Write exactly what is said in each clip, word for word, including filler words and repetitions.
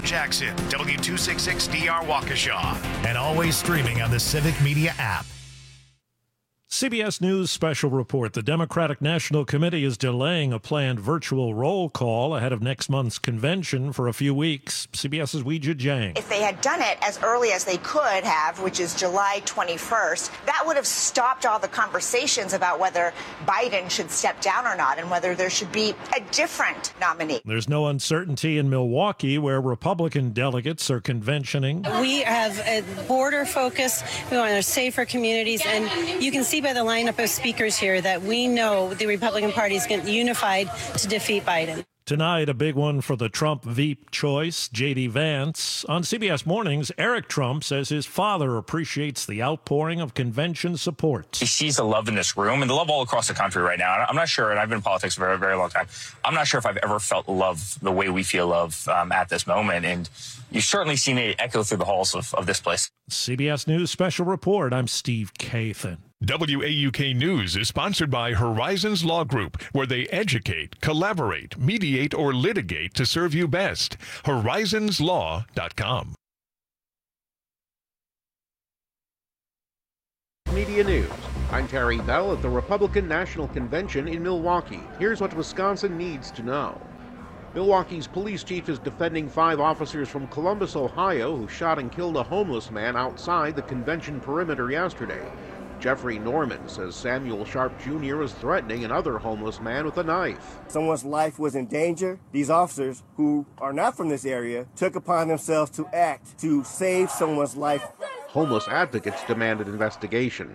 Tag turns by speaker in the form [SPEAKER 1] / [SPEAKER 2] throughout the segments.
[SPEAKER 1] Jackson, W two sixty-six D R Waukesha, and always streaming on the Civic Media app.
[SPEAKER 2] C B S News special report. The Democratic National Committee is delaying a planned virtual roll call ahead of next month's convention for a few weeks. CBS's Weijia Jiang.
[SPEAKER 3] If they had done it as early as they could have, which is July twenty-first, that would have stopped all the conversations about whether Biden should step down or not and whether there should be a different nominee.
[SPEAKER 2] There's no uncertainty in Milwaukee, where Republican delegates are conventioning.
[SPEAKER 4] We have a border focus. We want safer communities, and you can see by the lineup of speakers here that we know the Republican Party is unified to defeat Biden.
[SPEAKER 2] Tonight, a big one for the Trump Veep choice, J D Vance. On C B S Mornings, Eric Trump says his father appreciates the outpouring of convention support.
[SPEAKER 5] He sees the love in this room and the love all across the country right now. I'm not sure, and I've been in politics for a very, very long time, I'm not sure if I've ever felt love the way we feel love um, at this moment. And you've certainly seen it echo through the halls of, of this place.
[SPEAKER 2] C B S News Special Report. I'm Steve Kathan.
[SPEAKER 6] W A U K News is sponsored by Horizons Law Group, where they educate, collaborate, mediate, or litigate to serve you best. horizons law dot com.
[SPEAKER 7] Media News. I'm Terry Bell at the Republican National Convention in Milwaukee. Here's what Wisconsin needs to know. Milwaukee's police chief is defending five officers from Columbus, Ohio, who shot and killed a homeless man outside the convention perimeter yesterday. Jeffrey Norman says Samuel Sharp Junior was threatening another homeless man with a knife.
[SPEAKER 8] Someone's life was in danger. These officers, who are not from this area, took upon themselves to act to save someone's life.
[SPEAKER 7] Homeless advocates demanded investigation.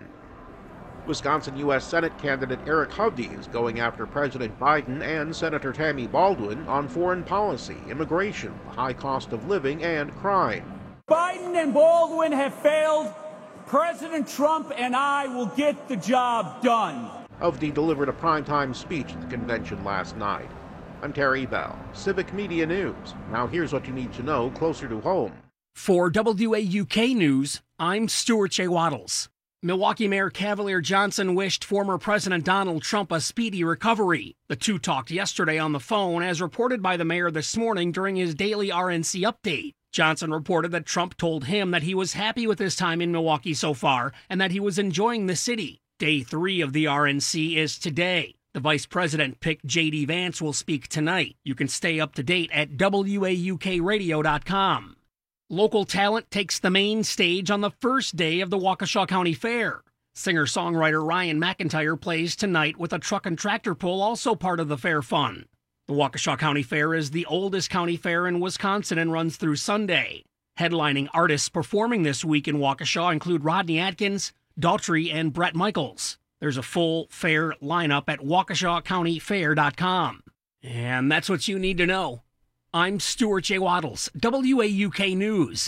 [SPEAKER 7] Wisconsin U S Senate candidate Eric Hovde is going after President Biden and Senator Tammy Baldwin on foreign policy, immigration, the high cost of living, and crime.
[SPEAKER 9] Biden and Baldwin have failed. President Trump and I will get the job done.
[SPEAKER 7] Hovde delivered a primetime speech at the convention last night. I'm Terry Bell, Civic Media News. Now here's what you need to know closer to home.
[SPEAKER 10] For W A U K News, I'm Stuart J. Waddles. Milwaukee Mayor Cavalier Johnson wished former President Donald Trump a speedy recovery. The two talked yesterday on the phone, as reported by the mayor this morning during his daily R N C update. Johnson reported that Trump told him that he was happy with his time in Milwaukee so far and that he was enjoying the city. Day three of the R N C is today. The vice president pick, J D Vance, will speak tonight. You can stay up to date at W A U K radio dot com. Local talent takes the main stage on the first day of the Waukesha County Fair. Singer-songwriter Ryan McIntyre plays tonight with a truck and tractor pull, also part of the fair fun. The Waukesha County Fair is the oldest county fair in Wisconsin and runs through Sunday. Headlining artists performing this week in Waukesha include Rodney Atkins, Daughtry, and Bret Michaels. There's a full fair lineup at Waukesha County Fair dot com. And that's what you need to know. I'm Stuart J. Waddles, W A U K News.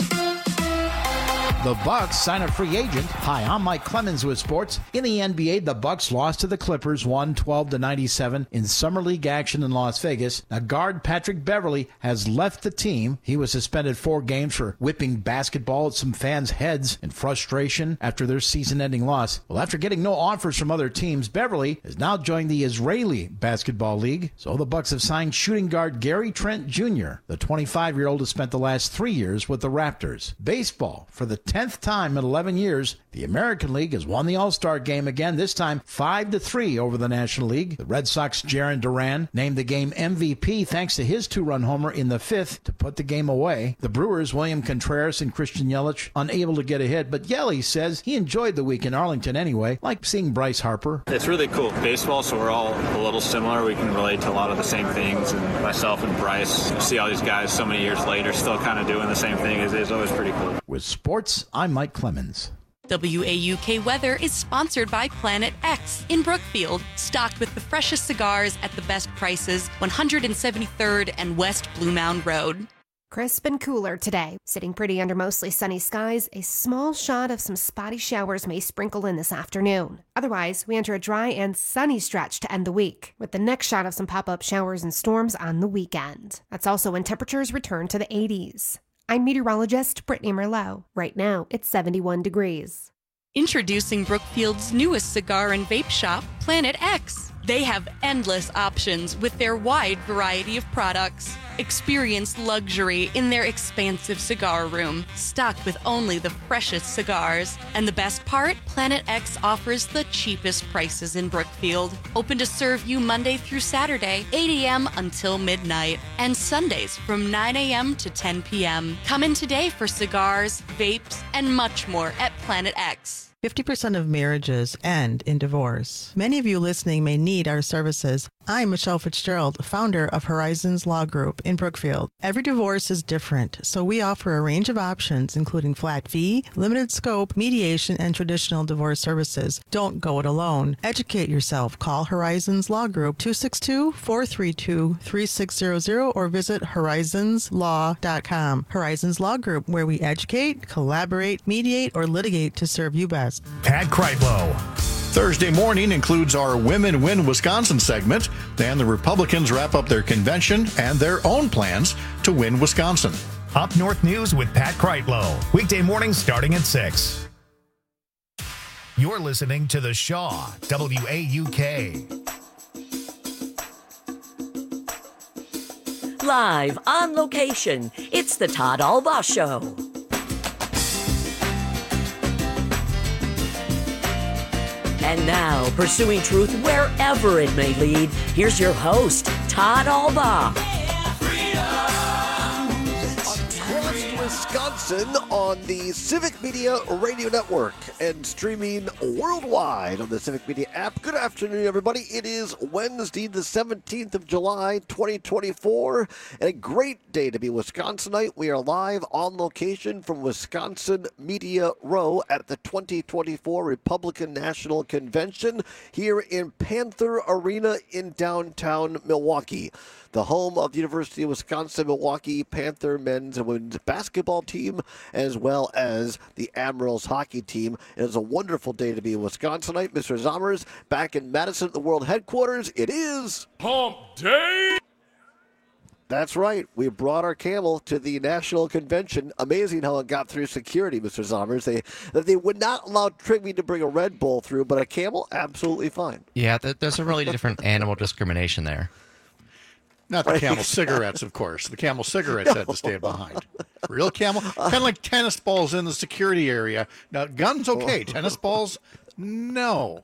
[SPEAKER 11] The Bucks sign a free agent. Hi, I'm Mike Clemens with sports. In the N B A, the Bucks lost to the Clippers one twelve to ninety-seven in Summer League action in Las Vegas. Now, guard Patrick Beverley has left the team. He was suspended four games for whipping basketball at some fans' heads in frustration after their season-ending loss. Well, after getting no offers from other teams, Beverley has now joined the Israeli Basketball League. So the Bucks have signed shooting guard Gary Trent Junior The twenty-five-year-old has spent the last three years with the Raptors. Baseball, for the tenth time in eleven years, the American League has won the All-Star game again, this time five to three over the National League. The Red Sox' Jarren Duran named the game M V P thanks to his two-run homer in the fifth to put the game away. The Brewers' William Contreras and Christian Yelich unable to get a hit, but Yelich says he enjoyed the week in Arlington anyway, like seeing Bryce Harper.
[SPEAKER 12] It's really cool. Baseball, so we're all a little similar. We can relate to a lot of the same things, and myself and Bryce, you see all these guys so many years later still kind of doing the same thing. It's, it's always pretty cool.
[SPEAKER 11] With sports, I'm Mike Clemens.
[SPEAKER 13] W A U K Weather is sponsored by Planet X in Brookfield, stocked with the freshest cigars at the best prices, one hundred seventy-third and West Blue Mound Road.
[SPEAKER 14] Crisp and cooler today. Sitting pretty under mostly sunny skies, a small shot of some spotty showers may sprinkle in this afternoon. Otherwise, we enter a dry and sunny stretch to end the week, with the next shot of some pop-up showers and storms on the weekend. That's also when temperatures return to the eighties. I'm meteorologist Brittany Merlot. Right now, it's seventy-one degrees.
[SPEAKER 13] Introducing Brookfield's newest cigar and vape shop, Planet X. They have endless options with their wide variety of products. Experience luxury in their expansive cigar room, stocked with only the freshest cigars. And the best part? Planet X offers the cheapest prices in Brookfield. Open to serve you Monday through Saturday, eight a.m. until midnight, and Sundays from nine a.m. to ten p.m. Come in today for cigars, vapes, and much more at Planet X.
[SPEAKER 15] fifty percent of marriages end in divorce. Many of you listening may need our services. I'm Michelle Fitzgerald, founder of Horizons Law Group in Brookfield. Every divorce is different, so we offer a range of options, including flat fee, limited scope, mediation, and traditional divorce services. Don't go it alone. Educate yourself. Call Horizons Law Group two six two, four three two, three six zero zero or visit horizons law dot com. Horizons Law Group, where we educate, collaborate, mediate, or litigate to serve you best.
[SPEAKER 1] Pat Kreitlow.
[SPEAKER 16] Thursday morning includes our Women Win Wisconsin segment. Then the Republicans wrap up their convention and their own plans to win Wisconsin.
[SPEAKER 1] Up North News with Pat Kreitlow. Weekday mornings starting at six. You're listening to The Shaw, W A U K.
[SPEAKER 17] Live on location, it's the Todd Albaugh Show. And now, pursuing truth wherever it may lead, here's your host, Todd Albaugh.
[SPEAKER 18] Across Wisconsin on the Civic Media Radio Network and streaming worldwide on the Civic Media app. Good afternoon, everybody. It is Wednesday, the seventeenth of July, twenty twenty-four, and a great day to be Wisconsinite. We are live on location from Wisconsin Media Row at the twenty twenty-four Republican National Convention here in Panther Arena in downtown Milwaukee. The home of the University of Wisconsin-Milwaukee Panther men's and women's basketball team, as well as the Admirals hockey team. It is a wonderful day to be a Wisconsinite. Mister Zommers back in Madison at the World Headquarters. It is
[SPEAKER 19] Hump Day!
[SPEAKER 18] That's right. We brought our camel to the National Convention. Amazing how it got through security, Mister Zommers. They they would not allow Trigby to bring a Red Bull through, but a camel, absolutely fine.
[SPEAKER 20] Yeah, there's a really different animal discrimination there.
[SPEAKER 16] Not the Camel cigarettes, of course. The Camel cigarettes no. had to stay behind. Real Camel, kind of like tennis balls in the security area. Now, guns, okay. Tennis balls, no.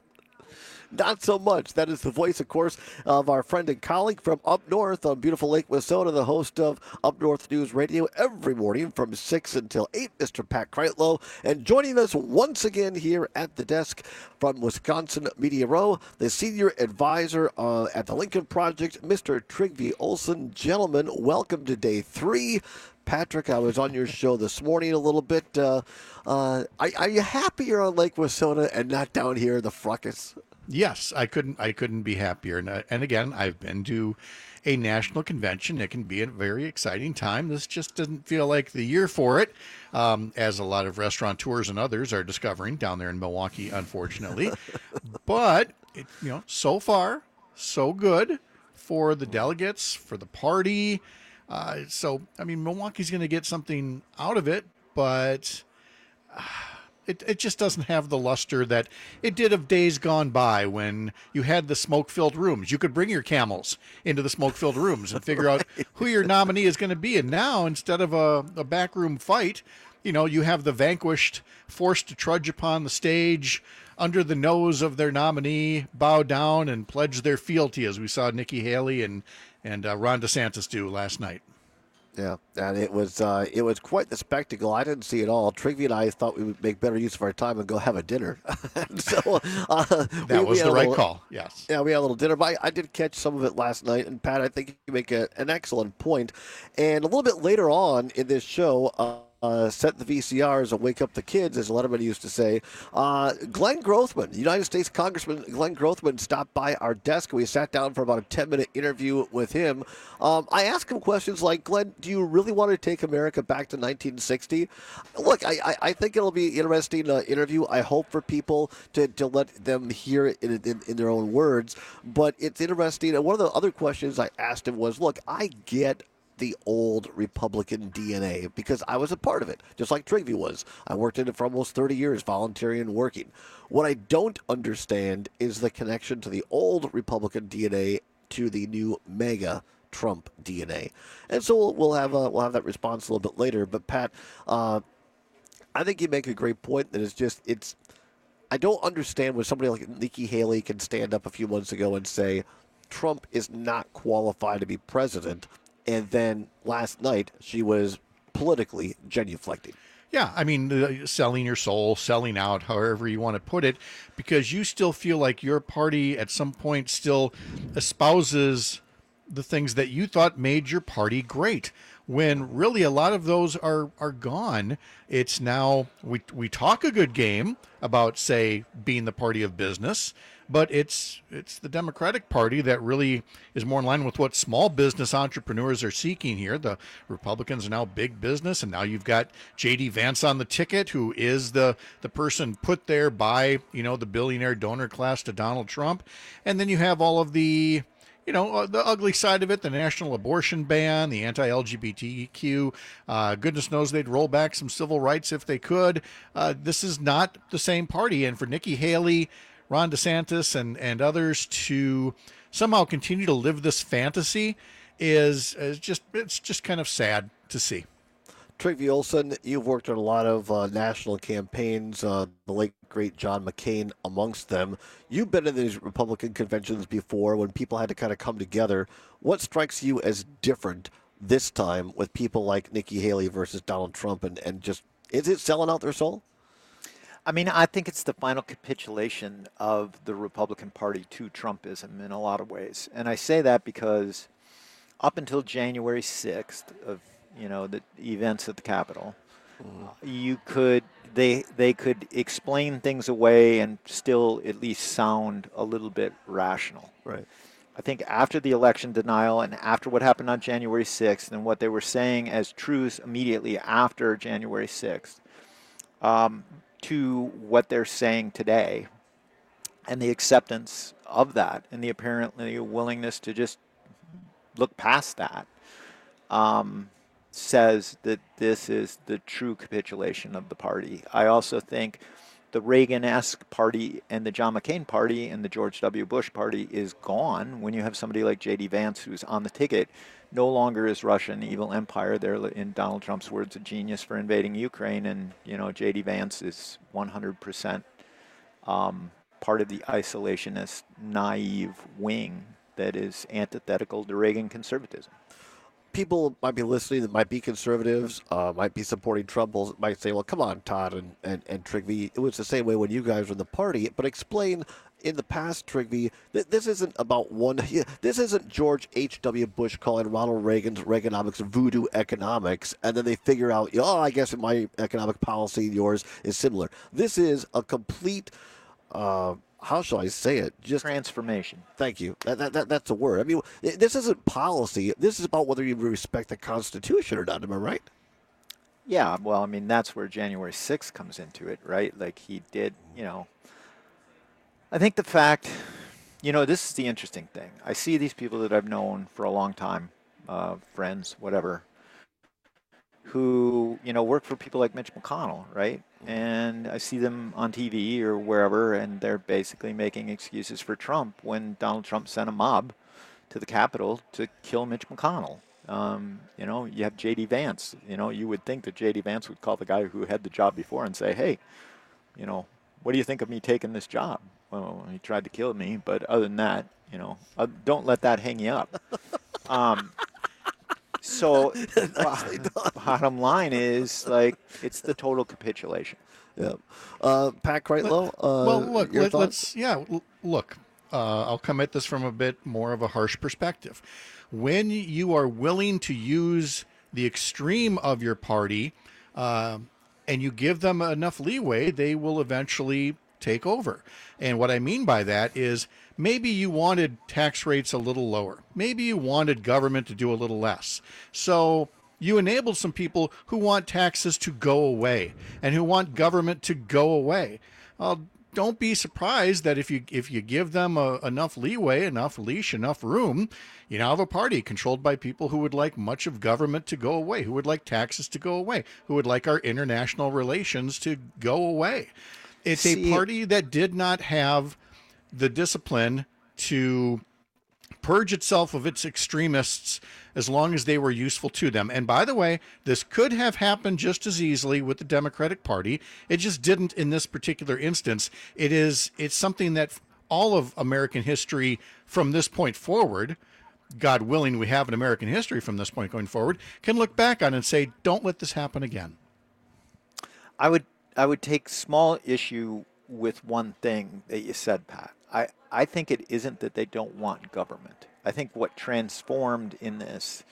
[SPEAKER 18] Not so much. That is the voice, of course, of our friend and colleague from up north on beautiful Lake Wissota, the host of Up North News Radio every morning from six until eight, Mister Pat Kreitlow. And joining us once again here at the desk from Wisconsin Media Row, the senior advisor uh, at the Lincoln Project, Mister Trygve Olsen. Gentlemen, welcome to day three. Patrick, I was on your show this morning a little bit. Uh, uh, are, are you happy you're on Lake Wissota and not down here in the fracas?
[SPEAKER 16] Yes, I couldn't. I couldn't be happier. And, uh, and again, I've been to a national convention. It can be a very exciting time. This just doesn't feel like the year for it, um, as a lot of restaurateurs and others are discovering down there in Milwaukee, unfortunately. But it, you know, so far, so good for the delegates, for the party. Uh, so, I mean, Milwaukee's going to get something out of it, but Uh, It it just doesn't have the luster that it did of days gone by when you had the smoke-filled rooms. You could bring your camels into the smoke-filled rooms and figure out who your nominee is going to be. And now, instead of a, a backroom fight, you know, you have the vanquished forced to trudge upon the stage under the nose of their nominee, bow down and pledge their fealty, as we saw Nikki Haley and, and uh, Ron DeSantis do last night.
[SPEAKER 18] Yeah, and it was uh, it was quite the spectacle. I didn't see it all. Trygve and I thought we would make better use of our time and go have a dinner. so uh,
[SPEAKER 16] that
[SPEAKER 18] we,
[SPEAKER 16] was
[SPEAKER 18] we
[SPEAKER 16] the right
[SPEAKER 18] little,
[SPEAKER 16] call. Yes.
[SPEAKER 18] Yeah, we had a little dinner. But I, I did catch some of it last night. And Pat, I think you make a, an excellent point. And a little bit later on in this show. Uh, Uh, set the V C Rs and wake up the kids, as Letterman used to say. Uh, Glenn Grothman, United States Congressman Glenn Grothman, stopped by our desk. We sat down for about a ten-minute interview with him. Um, I asked him questions like, Glenn, do you really want to take America back to nineteen sixty? Look, I, I, I think it'll be an interesting uh, interview. I hope for people to, to let them hear it in, in, in their own words. But it's interesting. And one of the other questions I asked him was, look, I get the old Republican D N A, because I was a part of it, just like Trigby was. I worked in it for almost thirty years, volunteering and working. What I don't understand is the connection to the old Republican D N A to the new MAGA Trump D N A. And so we'll, we'll have a, we'll have that response a little bit later. But Pat, uh, I think you make a great point that it's just it's. I don't understand when somebody like Nikki Haley can stand up a few months ago and say Trump is not qualified to be president, and then last night she was politically genuflecting.
[SPEAKER 16] Yeah, I mean, uh, selling your soul, selling out, however you want to put it, because you still feel like your party at some point still espouses the things that you thought made your party great, when really a lot of those are are gone. It's now we we talk a good game about, say, being the party of business, but it's it's the Democratic Party that really is more in line with what small business entrepreneurs are seeking here. The Republicans are now big business, and now you've got J D Vance on the ticket, who is the the person put there by, you know, the billionaire donor class to Donald Trump. And then you have all of the you know, the ugly side of it, the national abortion ban, the anti-L G B T Q. Uh, goodness knows they'd roll back some civil rights if they could. Uh, this is not the same party. And for Nikki Haley, Ron DeSantis, and, and others to somehow continue to live this fantasy is, is just, it's just kind of sad to see.
[SPEAKER 18] Trygve Olsen, you've worked on a lot of uh, national campaigns, uh, the late, great John McCain amongst them. You've been in these Republican conventions before when people had to kind of come together. What strikes you as different this time with people like Nikki Haley versus Donald Trump, and, and just, is it selling out their soul?
[SPEAKER 19] I mean, I think it's the final capitulation of the Republican Party to Trumpism in a lot of ways. And I say that because up until January sixth of you know, the events at the Capitol, mm. you could, they they could explain things away and still at least sound a little bit rational.
[SPEAKER 18] Right.
[SPEAKER 19] I think after the election denial and after what happened on January sixth and what they were saying as truths immediately after January sixth, um, to what they're saying today, and the acceptance of that and the apparently willingness to just look past that, um, says that this is the true capitulation of the party. I also think the Reagan-esque party and the John McCain party and the George W. Bush party is gone when you have somebody like J D Vance who's on the ticket. No longer is Russia an evil empire. They're, in Donald Trump's words, a genius for invading Ukraine, and you know J D Vance is one hundred percent um, part of the isolationist, naive wing that is antithetical to Reagan conservatism.
[SPEAKER 18] People might be listening that might be conservatives, uh, might be supporting Trump, might say, well, come on, Todd and, and, and Trygve. It was the same way when you guys were in the party. But explain, in the past, Trygve, that this isn't about one. This isn't George H W. Bush calling Ronald Reagan's Reaganomics voodoo economics, and then they figure out, oh, I guess my economic policy and yours is similar. This is a complete... Uh, how shall I say it? Just
[SPEAKER 19] transformation.
[SPEAKER 18] Thank you. That, that, that that's a word. I mean, this isn't policy. This is about whether you respect the Constitution or not. Am I right?
[SPEAKER 19] Yeah. Well, I mean, that's where January sixth comes into it, right? Like he did, you know. I think the fact, you know, this is the interesting thing. I see these people that I've known for a long time, uh, friends, whatever, who, you know, work for people like Mitch McConnell, right? And I see them on T V or wherever, and they're basically making excuses for Trump when Donald Trump sent a mob to the Capitol to kill Mitch McConnell. Um, you know, you have J D Vance. You know, you would think that J D Vance would call the guy who had the job before and say, hey, you know, what do you think of me taking this job? Well, he tried to kill me, but other than that, you know, uh, don't let that hang you up. Um, So, bottom line is, like, it's the total capitulation.
[SPEAKER 18] Yeah. Uh, Pat Kreitlow, uh,
[SPEAKER 16] well, look,
[SPEAKER 18] your
[SPEAKER 16] let,
[SPEAKER 18] thoughts?
[SPEAKER 16] let's, yeah, look, uh, I'll come at this from a bit more of a harsh perspective. When you are willing to use the extreme of your party uh, and you give them enough leeway, they will eventually take over. And what I mean by that is maybe you wanted tax rates a little lower. Maybe you wanted government to do a little less. So you enabled some people who want taxes to go away and who want government to go away. Well, don't be surprised that if you if you give them a, enough leeway, enough leash, enough room, you now have a party controlled by people who would like much of government to go away, who would like taxes to go away, who would like our international relations to go away. It's See, a party that did not have the discipline to purge itself of its extremists as long as they were useful to them. And by the way, this could have happened just as easily with the Democratic Party. It just didn't in this particular instance. It is, it's something that all of American history from this point forward, God willing we have an American history from this point going forward, can look back on and say, don't let this happen again.
[SPEAKER 19] I would I would take small issue with one thing that you said, Pat. I, I think it isn't that they don't want government. I think what transformed in this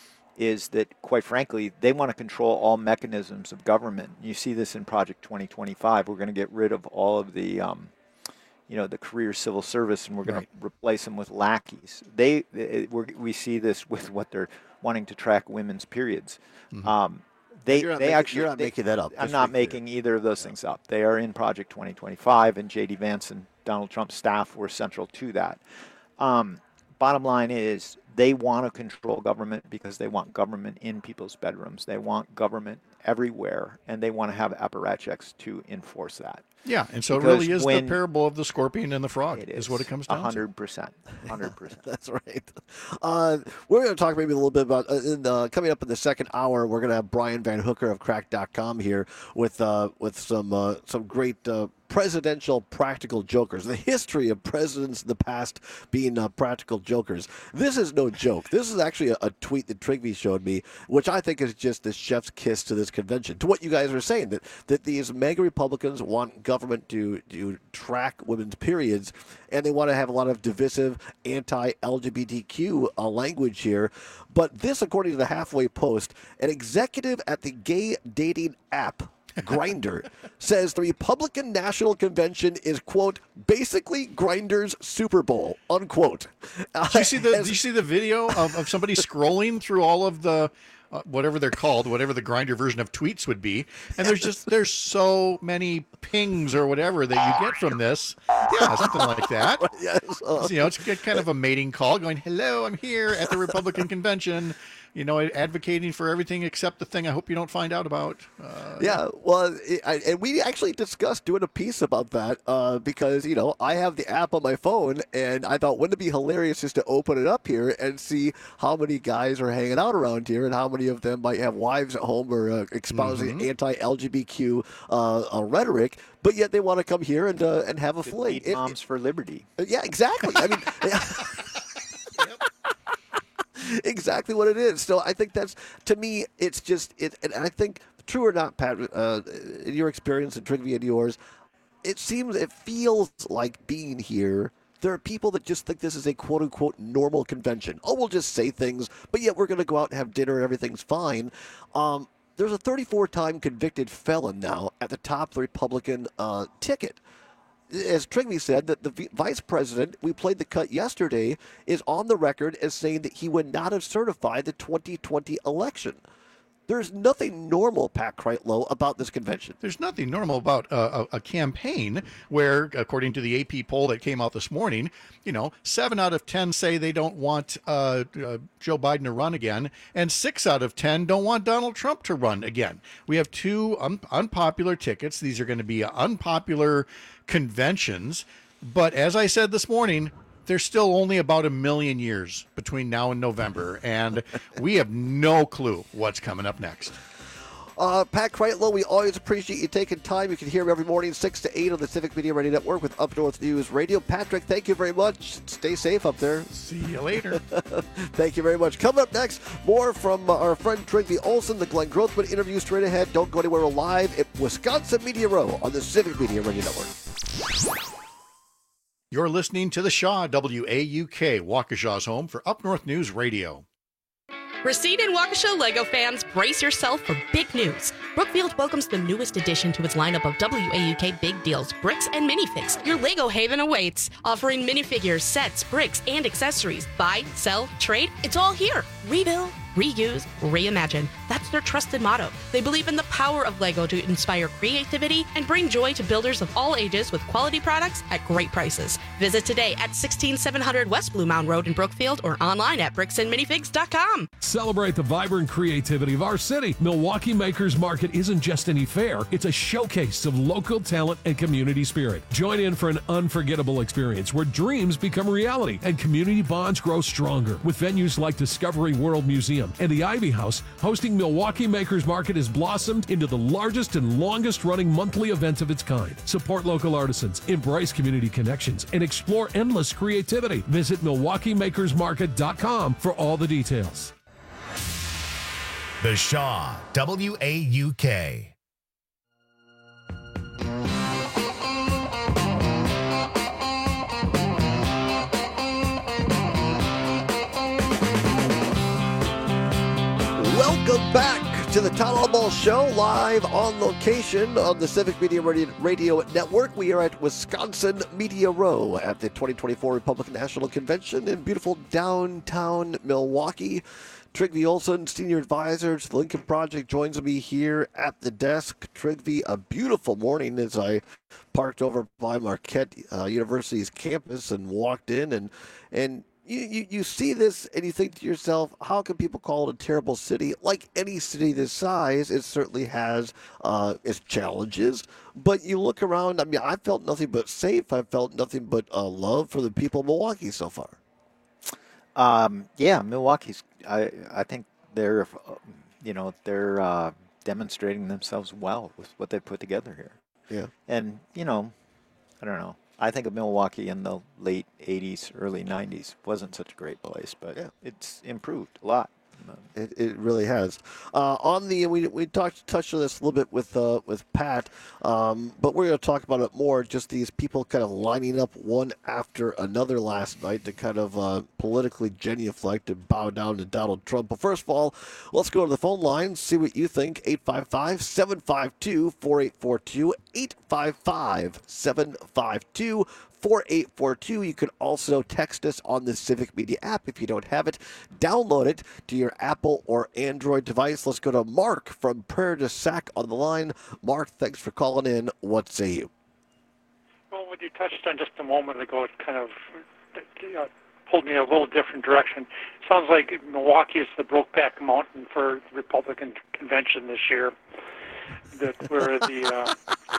[SPEAKER 19] is that, quite frankly, they want to control all mechanisms of government. You see this in Project twenty twenty-five. We're going to get rid of all of the, um, you know, the career civil service, and we're going right. to replace them with lackeys. They, it, we're, we see this with what they're wanting to track women's periods. Mm-hmm. Um, They,
[SPEAKER 18] you're not
[SPEAKER 19] they
[SPEAKER 18] making,
[SPEAKER 19] actually,
[SPEAKER 18] you're not
[SPEAKER 19] they,
[SPEAKER 18] making that up.
[SPEAKER 19] I'm not making either of those things up. They are in Project twenty twenty-five, and J D Vance and Donald Trump's staff were central to that. Um, bottom line is they want to control government because they want government in people's bedrooms. They want government everywhere, and they want to have apparatchiks to enforce that.
[SPEAKER 16] Yeah, and so
[SPEAKER 19] because
[SPEAKER 16] it really is
[SPEAKER 19] when,
[SPEAKER 16] the parable of the scorpion and the frog
[SPEAKER 19] it
[SPEAKER 16] is,
[SPEAKER 19] is
[SPEAKER 16] what it comes down
[SPEAKER 19] one hundred percent,
[SPEAKER 16] to.
[SPEAKER 19] one hundred percent.
[SPEAKER 18] That's right. Uh, we're going to talk maybe a little bit about, uh, in, uh, coming up in the second hour, we're going to have Brian Van Hooker of crack dot com here with uh, with some uh, some great uh, presidential practical jokers. The history of presidents in the past being uh, practical jokers. This is no joke. This is actually a, a tweet that Trigby showed me, which I think is just the chef's kiss to this convention, to what you guys are saying, that, that these mega Republicans want government to, to track women's periods, and they want to have a lot of divisive anti-L G B T Q uh, language here. But this, according to the Halfway Post, an executive at the gay dating app Grindr says the Republican National Convention is, quote, basically Grindr's Super Bowl, unquote.
[SPEAKER 16] Did you see the, did you see the video of, of somebody scrolling through all of the, uh, whatever they're called, whatever the Grindr version of tweets would be, and there's just, there's so many pings or whatever that you get from this. Yeah, something like that.
[SPEAKER 18] Yes. Uh,
[SPEAKER 16] you know, it's kind of a mating call going, hello, I'm here at the Republican Convention. You know, advocating for everything except the thing I hope you don't find out about. Uh,
[SPEAKER 18] yeah, well, it, I, and we actually discussed doing a piece about that uh, because, you know, I have the app on my phone, and I thought, wouldn't it be hilarious just to open it up here and see how many guys are hanging out around here and how many of them might have wives at home or uh, espousing mm-hmm. anti-L G B T Q uh, uh, rhetoric, but yet they want to come here and uh, and have a fling.
[SPEAKER 19] It, Moms it, for Liberty.
[SPEAKER 18] Yeah, exactly. I mean... Exactly what it is. So I think that's, to me, it's just, it, and I think, true or not, Pat, uh, in your experience and Trigby and yours, it seems, it feels like being here, there are people that just think this is a quote-unquote normal convention. Oh, we'll just say things, but yet we're going to go out and have dinner and everything's fine. Um, there's a thirty-four-time convicted felon now at the top of the Republican uh, ticket. As Trigby said, that the vice president, we played the cut yesterday, is on the record as saying that he would not have certified the twenty twenty election. There's nothing normal, Pat Kreitlow, about this convention.
[SPEAKER 16] There's nothing normal about a, a, a campaign where, according to the A P poll that came out this morning, you know, seven out of ten say they don't want uh, uh, Joe Biden to run again, and six out of ten don't want Donald Trump to run again. We have two un- unpopular tickets. These are going to be unpopular conventions, but as I said this morning, there's still only about a million years between now and November, and we have no clue what's coming up next.
[SPEAKER 18] Uh, Pat Kreitlow, we always appreciate you taking time. You can hear him every morning, six to eight on the Civic Media Radio Network with Up North News Radio. Patrick, thank you very much. Stay safe up there.
[SPEAKER 16] See you later.
[SPEAKER 18] Thank you very much. Coming up next, more from uh, our friend Trigby Olson, the Glenn Grothman interview straight ahead. Don't go anywhere. We're live at Wisconsin Media Row on the Civic Media Radio Network.
[SPEAKER 16] You're listening to The Shaw, W A U K, Waukesha's home for Up North News Radio.
[SPEAKER 21] Racine and Waukesha LEGO fans, brace yourself for big news. Brookfield welcomes the newest addition to its lineup of W A U K Big Deals, bricks and minifigs. Your LEGO haven awaits, offering minifigures, sets, bricks, and accessories. Buy, sell, trade, it's all here. Rebuild, reuse, reimagine. That's their trusted motto. They believe in the power of Lego to inspire creativity and bring joy to builders of all ages with quality products at great prices. Visit today at sixteen seven hundred West Blue Mound Road in Brookfield or online at bricks and minifigs dot com.
[SPEAKER 3] Celebrate the vibrant creativity of our city. Milwaukee Makers Market isn't just any fair, it's a showcase of local talent and community spirit. Join in for an unforgettable experience where dreams become reality and community bonds grow stronger. With venues like Discovery World Museum and the Ivy House, hosting Milwaukee Makers Market has blossomed into the largest and longest running monthly event of its kind. Support local artisans, embrace community connections, and explore endless creativity. Visit milwaukee makers market dot com for all the details.
[SPEAKER 1] The Shaw, W A U K.
[SPEAKER 18] Welcome back to the Town Hall Ball Show, live on location on the Civic Media Radio, Radio Network. We are at Wisconsin Media Row at the twenty twenty-four Republican National Convention in beautiful downtown Milwaukee. Trygve Olson, Senior Advisor to the Lincoln Project, joins me here at the desk. Trygve, a beautiful morning as I parked over by Marquette uh, University's campus and walked in, and and You, you you see this and you think to yourself, how can people call it a terrible city? Like any city this size, it certainly has uh, its challenges. But you look around, I mean, I felt nothing but safe. I felt nothing but uh, love for the people of Milwaukee so far.
[SPEAKER 19] Um, yeah, Milwaukee's, I, I think they're, you know, they're uh, demonstrating themselves well with what they put together here.
[SPEAKER 18] Yeah.
[SPEAKER 19] And, you know, I don't know. I think of Milwaukee in the late eighties, early nineties. Wasn't such a great place, but yeah. It's improved a lot.
[SPEAKER 18] It, it really has. Uh, on the we we talked touched on this a little bit with uh, with Pat, um, but we're going to talk about it more. Just these people kind of lining up one after another last night to kind of uh, politically genuflect and bow down to Donald Trump. But first of all, let's go to the phone lines, see what you think. eight five five, seven five two, four eight four two, eight five five, seven five two, four eight four two. You can also text us on the Civic Media app. If you don't have it, download it to your Apple or Android device. Let's go to Mark from Prairie du Sac on the line. Mark, thanks for calling in. What say you?
[SPEAKER 22] Well, what you touched on just a moment ago, it kind of uh, pulled me in a little different direction. Sounds like Milwaukee is the Brokeback Mountain for the Republican convention this year. That where the uh,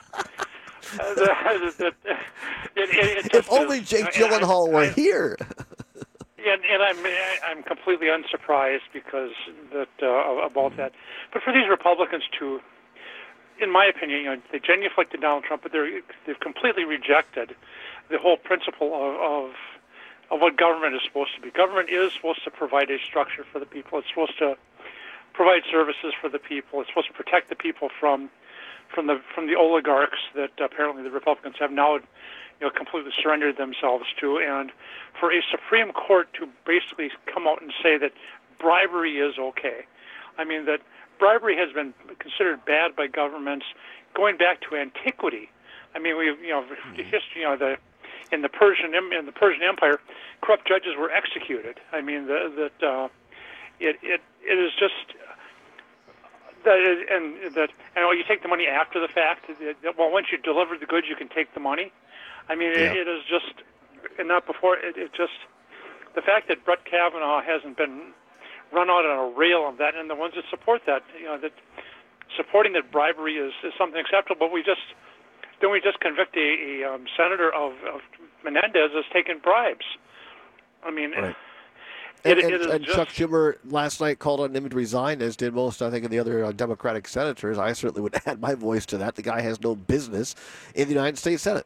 [SPEAKER 22] Uh, the, the, the, it, it, it
[SPEAKER 18] if only is, Jake Gyllenhaal were I, here.
[SPEAKER 22] and, and I'm I'm completely unsurprised because that uh, about that. But for these Republicans to, in my opinion, you know, they genuflected Donald Trump, but they're they've completely rejected the whole principle of, of of what government is supposed to be. Government is supposed to provide a structure for the people. It's supposed to provide services for the people. It's supposed to protect the people from. from the from the oligarchs that apparently the Republicans have now, you know, completely surrendered themselves to, and for a Supreme Court to basically come out and say that bribery is okay. I mean, that bribery has been considered bad by governments going back to antiquity. I mean, we you know mm-hmm. history, you know, the in the Persian in the Persian Empire, corrupt judges were executed. I mean, the, that uh, it it it is just. That is, and that, and oh, you take the money after the fact. That, well, once you deliver the goods, you can take the money. I mean, yeah. it, it is just, and not before. It, it just the fact that Brett Kavanaugh hasn't been run out on a rail of that, and the ones that support that, you know, that supporting that bribery is, is something acceptable. But we just then we just convict a, a um, senator of, of Menendez as taking bribes. I mean.
[SPEAKER 18] Right.
[SPEAKER 22] It,
[SPEAKER 18] and,
[SPEAKER 22] it
[SPEAKER 18] and, and
[SPEAKER 22] just,
[SPEAKER 18] Chuck Schumer last night called on him to resign, as did most, I think, of the other uh, Democratic senators. I certainly would add my voice to that. The guy has no business in the United States Senate.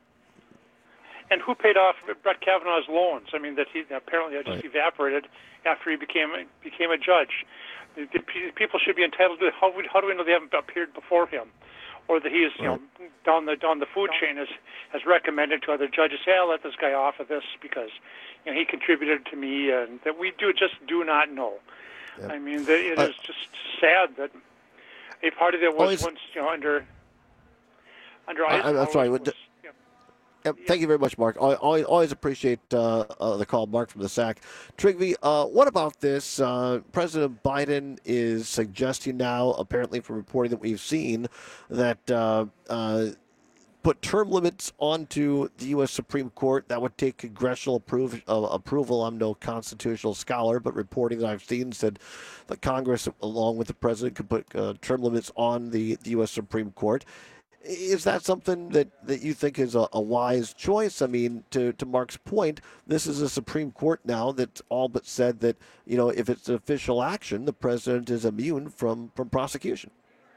[SPEAKER 22] And who paid off Brett Kavanaugh's loans? I mean, that he apparently just
[SPEAKER 18] right.
[SPEAKER 22] evaporated after he became became a judge. The, the people should be entitled to. How, how do we know they haven't appeared before him, or that he is, you right. know, down the down the food chain has has recommended to other judges, "Hey, I'll let this guy off of this because." You know, he contributed to me, and that we do just do not know. Yep. I mean, that it uh, is just sad that a party that was
[SPEAKER 18] always,
[SPEAKER 22] once, you know, under under
[SPEAKER 18] I, I'm sorry. Was,
[SPEAKER 22] was, yeah.
[SPEAKER 18] Yep, thank you very much, Mark. I always, always appreciate uh, uh, the call, Mark from the S A C. Trigby, uh, what about this? Uh, President Biden is suggesting now, apparently from reporting that we've seen, that uh, uh, put term limits onto the U S Supreme Court. That would take congressional approve, uh, approval. I'm no constitutional scholar, but reporting that I've seen said that Congress, along with the president, could put uh, term limits on the, the U S Supreme Court. Is that something that, that you think is a, a wise choice? I mean, to, to Mark's point, this is a Supreme Court now that's all but said that, you know, if it's an official action, the president is immune from, from prosecution.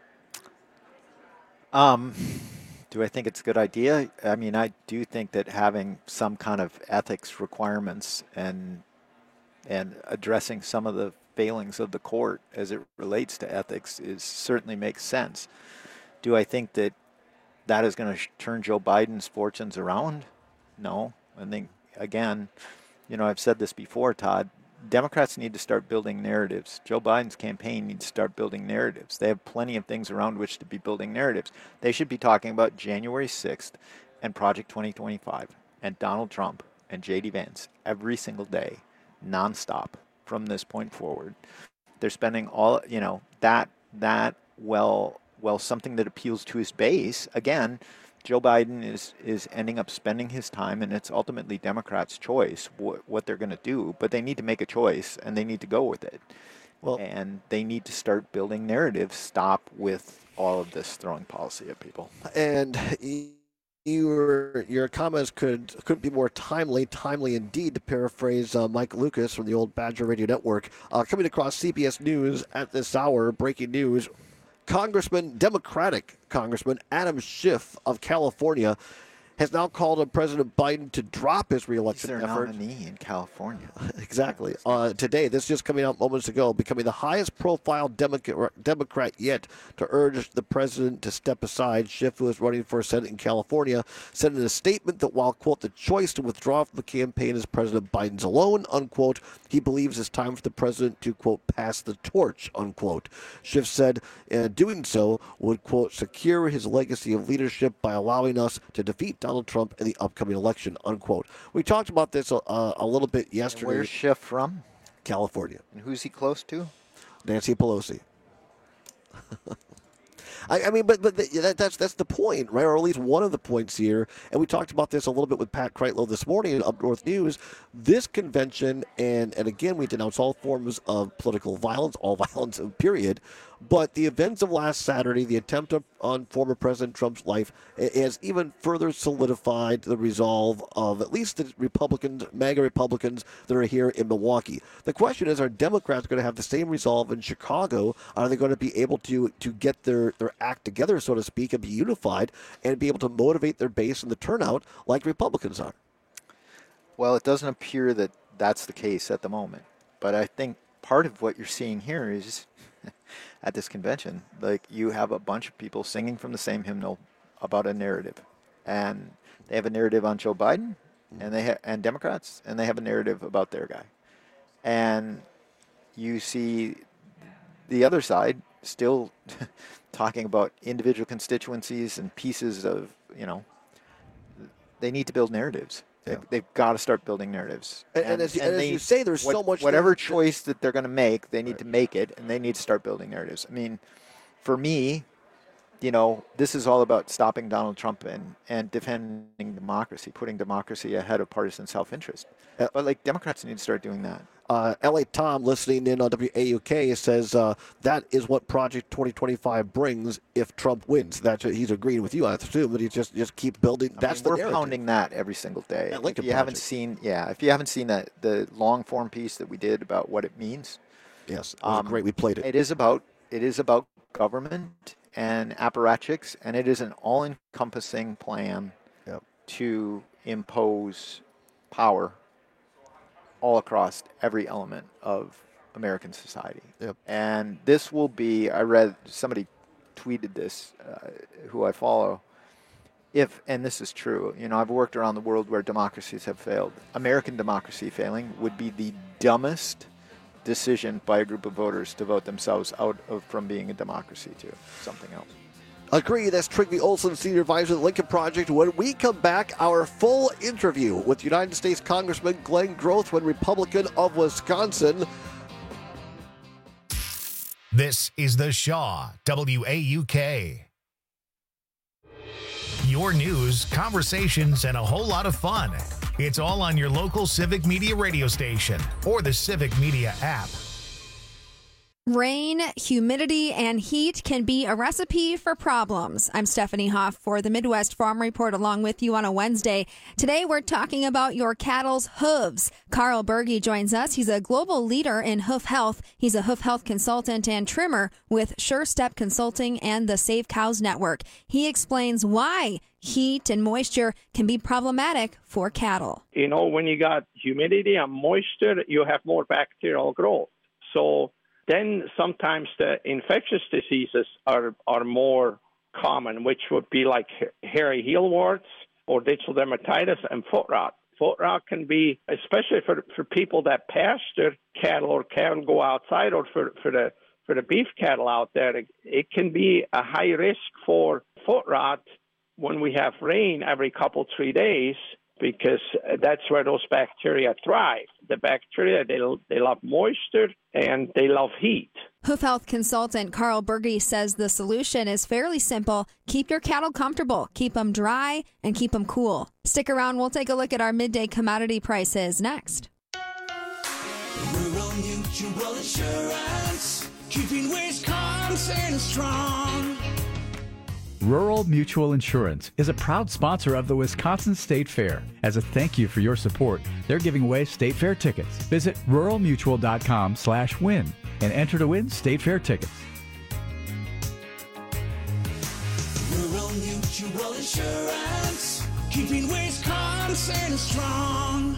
[SPEAKER 19] Um, do I think it's a good idea? I mean, I do think that having some kind of ethics requirements and and addressing some of the failings of the court as it relates to ethics is certainly makes sense. Do I think that that is going to sh- turn Joe Biden's fortunes around? No. I think, again, you know, I've said this before, Todd, Democrats need to start building narratives. Joe Biden's campaign needs to start building narratives. They have plenty of things around which to be building narratives. They should be talking about January sixth and Project twenty twenty-five and Donald Trump and J D Vance every single day, nonstop from this point forward. They're spending all, you know, that, that, well, well, something that appeals to his base. Again, Joe Biden is, is ending up spending his time, and it's ultimately Democrats' choice wh- what they're going to do, but they need to make a choice, and they need to go with it. Well, and they need to start building narratives, stop with all of this throwing policy at people.
[SPEAKER 18] And your your comments could couldn't be more timely, timely indeed, to paraphrase uh, Mike Lucas from the old Badger Radio Network. Uh, coming across C B S News at this hour, breaking news. Congressman, Democratic Congressman Adam Schiff of California has now called on President Biden to drop his reelection
[SPEAKER 19] He's their
[SPEAKER 18] effort.
[SPEAKER 19] nominee in California.
[SPEAKER 18] Exactly. Uh, today, this just coming out moments ago, becoming the highest profile Democrat, Democrat yet to urge the president to step aside. Schiff, who is running for Senate in California, said in a statement that while, quote, the choice to withdraw from the campaign is President Biden's alone, unquote, he believes it's time for the president to, quote, pass the torch, unquote. Schiff said uh, doing so would, quote, secure his legacy of leadership by allowing us to defeat Donald Trump in the upcoming election, unquote. We talked about this uh, a little bit yesterday.
[SPEAKER 19] And where's Schiff from?
[SPEAKER 18] California.
[SPEAKER 19] And who's he close to?
[SPEAKER 18] Nancy Pelosi. I, I mean, but but the, that, that's that's the point, right? Or at least one of the points here. And we talked about this a little bit with Pat Kreitlow this morning in Up North News. This convention, and and again, we denounce all forms of political violence, all violence, period. But the events of last Saturday, the attempt on former President Trump's life, has even further solidified the resolve of at least the Republicans, MAGA Republicans that are here in Milwaukee. The question is, are Democrats going to have the same resolve in Chicago? Are they going to be able to to get their, their act together, so to speak, and be unified and be able to motivate their base and the turnout like Republicans are?
[SPEAKER 19] Well, it doesn't appear that that's the case at the moment. But I think part of what you're seeing here is at this convention, like, you have a bunch of people singing from the same hymnal about a narrative, and they have a narrative on Joe Biden, and they ha- and Democrats, and they have a narrative about their guy, and you see the other side still talking about individual constituencies and pieces of, you know, they need to build narratives.
[SPEAKER 18] Yeah.
[SPEAKER 19] They've, they've got to start building narratives.
[SPEAKER 18] And, and, as, and as
[SPEAKER 19] they,
[SPEAKER 18] you say, there's
[SPEAKER 19] what,
[SPEAKER 18] so much...
[SPEAKER 19] Whatever
[SPEAKER 18] that,
[SPEAKER 19] choice that they're going to make, they need right. to make it, and they need to start building narratives. I mean, for me, you know, this is all about stopping Donald Trump and, and defending democracy, putting democracy ahead of partisan self-interest. Uh, but, like, Democrats need to start doing that.
[SPEAKER 18] Uh, L A Tom, listening in on W A U K, says uh, that is what Project twenty twenty-five brings if Trump wins. That's what he's agreeing with you. I assume that he just just keep building.
[SPEAKER 19] I
[SPEAKER 18] That's
[SPEAKER 19] mean,
[SPEAKER 18] the
[SPEAKER 19] we're
[SPEAKER 18] narrative.
[SPEAKER 19] Pounding that every single day.
[SPEAKER 18] Yeah,
[SPEAKER 19] if
[SPEAKER 18] Lincoln
[SPEAKER 19] you haven't
[SPEAKER 18] Project.
[SPEAKER 19] seen, yeah, if you haven't seen that the long form piece that we did about what it means,
[SPEAKER 18] yes, it was
[SPEAKER 19] um,
[SPEAKER 18] great. We played it.
[SPEAKER 19] It is about it is about government and apparatchiks, and it is an all-encompassing plan
[SPEAKER 18] yep.
[SPEAKER 19] to impose power all across every element of American society.
[SPEAKER 18] Yep.
[SPEAKER 19] And this will be, I read, somebody tweeted this, uh, who I follow, if, and this is true, you know, I've worked around the world where democracies have failed. American democracy failing would be the dumbest decision by a group of voters to vote themselves out of from being a democracy to something else.
[SPEAKER 18] Agree. That's Trygve Olson, Senior Advisor of the Lincoln Project. When we come back, our full interview with United States Congressman Glenn Grothman, Republican of Wisconsin.
[SPEAKER 1] This is The Shaw, W A U K. Your news, conversations, and a whole lot of fun. It's all on your local Civic Media radio station or the Civic Media app.
[SPEAKER 4] Rain, humidity, and heat can be a recipe for problems. I'm Stephanie Hoff for the Midwest Farm Report along with you on a Wednesday. Today we're talking about your cattle's hooves. Carl Berge joins us. He's a global leader in hoof health. He's a hoof health consultant and trimmer with Sure Step Consulting and the Save Cows Network. He explains why heat and moisture can be problematic for cattle.
[SPEAKER 5] You know, when you got humidity and moisture, you have more bacterial growth. So then sometimes the infectious diseases are, are more common, which would be like hairy heel warts or digital dermatitis and foot rot. Foot rot can be, especially for, for people that pasture cattle or cattle go outside, or for, for the for the beef cattle out there, it, it can be a high risk for foot rot when we have rain every couple, three days, because that's where those bacteria thrive. The bacteria, they, they love moisture and they love heat.
[SPEAKER 4] Hoof health consultant Carl Berge says the solution is fairly simple. Keep your cattle comfortable, keep them dry, and keep them cool. Stick around. We'll take a look at our midday commodity prices next.
[SPEAKER 23] Rural Mutual Insurance, keeping Wisconsin strong.
[SPEAKER 24] Rural Mutual Insurance is a proud sponsor of the Wisconsin State Fair. As a thank you for your support, they're giving away State Fair tickets. Visit rural mutual dot com slash win and enter to win State Fair tickets.
[SPEAKER 23] Rural Mutual Insurance, keeping Wisconsin strong.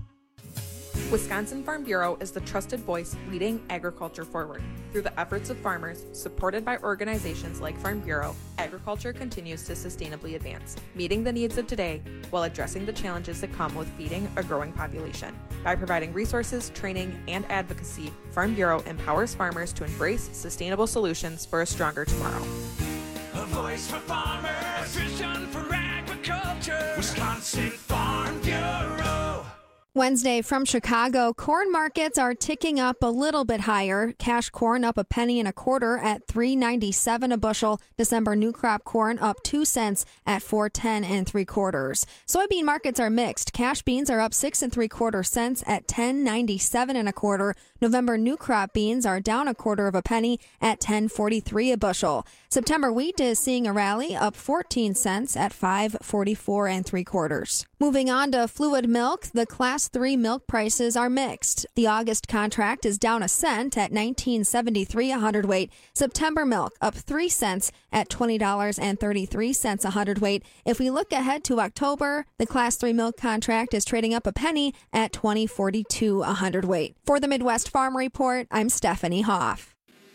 [SPEAKER 25] Wisconsin Farm Bureau is the trusted voice leading agriculture forward. Through the efforts of farmers, supported by organizations like Farm Bureau, agriculture continues to sustainably advance, meeting the needs of today while addressing the challenges that come with feeding a growing population. By providing resources, training, and advocacy, Farm Bureau empowers farmers to embrace sustainable solutions for a stronger tomorrow.
[SPEAKER 23] A voice for farmers, a vision for agriculture, Wisconsin Farm Bureau.
[SPEAKER 4] Wednesday from Chicago, corn markets are ticking up a little bit higher. Cash corn up a penny and a quarter at three ninety-seven a bushel. December new crop corn up two cents at four ten and three quarters. Soybean markets are mixed. Cash beans are up six and three quarter cents at ten ninety-seven and a quarter. November new crop beans are down a quarter of a penny at ten forty-three a bushel. September wheat is seeing a rally, up fourteen cents at five forty-four and three quarters. Moving on to fluid milk, the class three milk prices are mixed. The August contract is down a cent at nineteen seventy-three a hundredweight. September milk up three cents at twenty dollars and thirty-three cents a hundredweight. If we look ahead to October, the class three milk contract is trading up a penny at twenty forty-two a hundredweight. For the Midwest Farm Report, I'm Stephanie Hoff.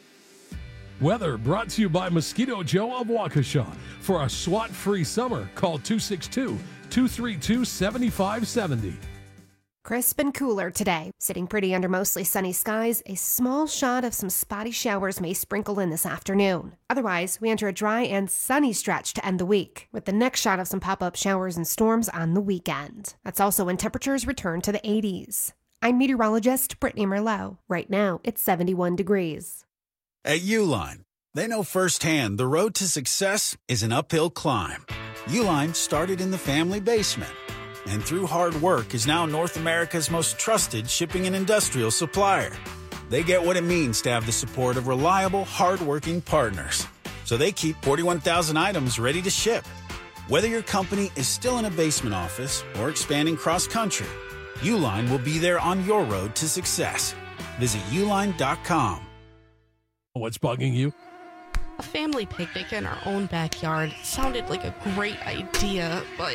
[SPEAKER 3] Weather brought to you by Mosquito Joe of Waukesha. For a SWAT-free summer, call two six two, two three two, seven five seven zero.
[SPEAKER 14] Crisp and cooler today. Sitting pretty under mostly sunny skies, a small shot of some spotty showers may sprinkle in this afternoon. Otherwise, we enter a dry and sunny stretch to end the week, with the next shot of some pop-up showers and storms on the weekend. That's also when temperatures return to the eighties. I'm meteorologist Brittany Merlot. Right now, it's seventy-one degrees.
[SPEAKER 26] At Uline, they know firsthand the road to success is an uphill climb. Uline started in the family basement, and through hard work is now North America's most trusted shipping and industrial supplier. They get what it means to have the support of reliable, hardworking partners. So they keep forty-one thousand items ready to ship. Whether your company is still in a basement office or expanding cross-country, Uline will be there on your road to success. Visit uline dot com.
[SPEAKER 3] What's bugging you?
[SPEAKER 21] A family picnic in our own backyard sounded like a great idea, but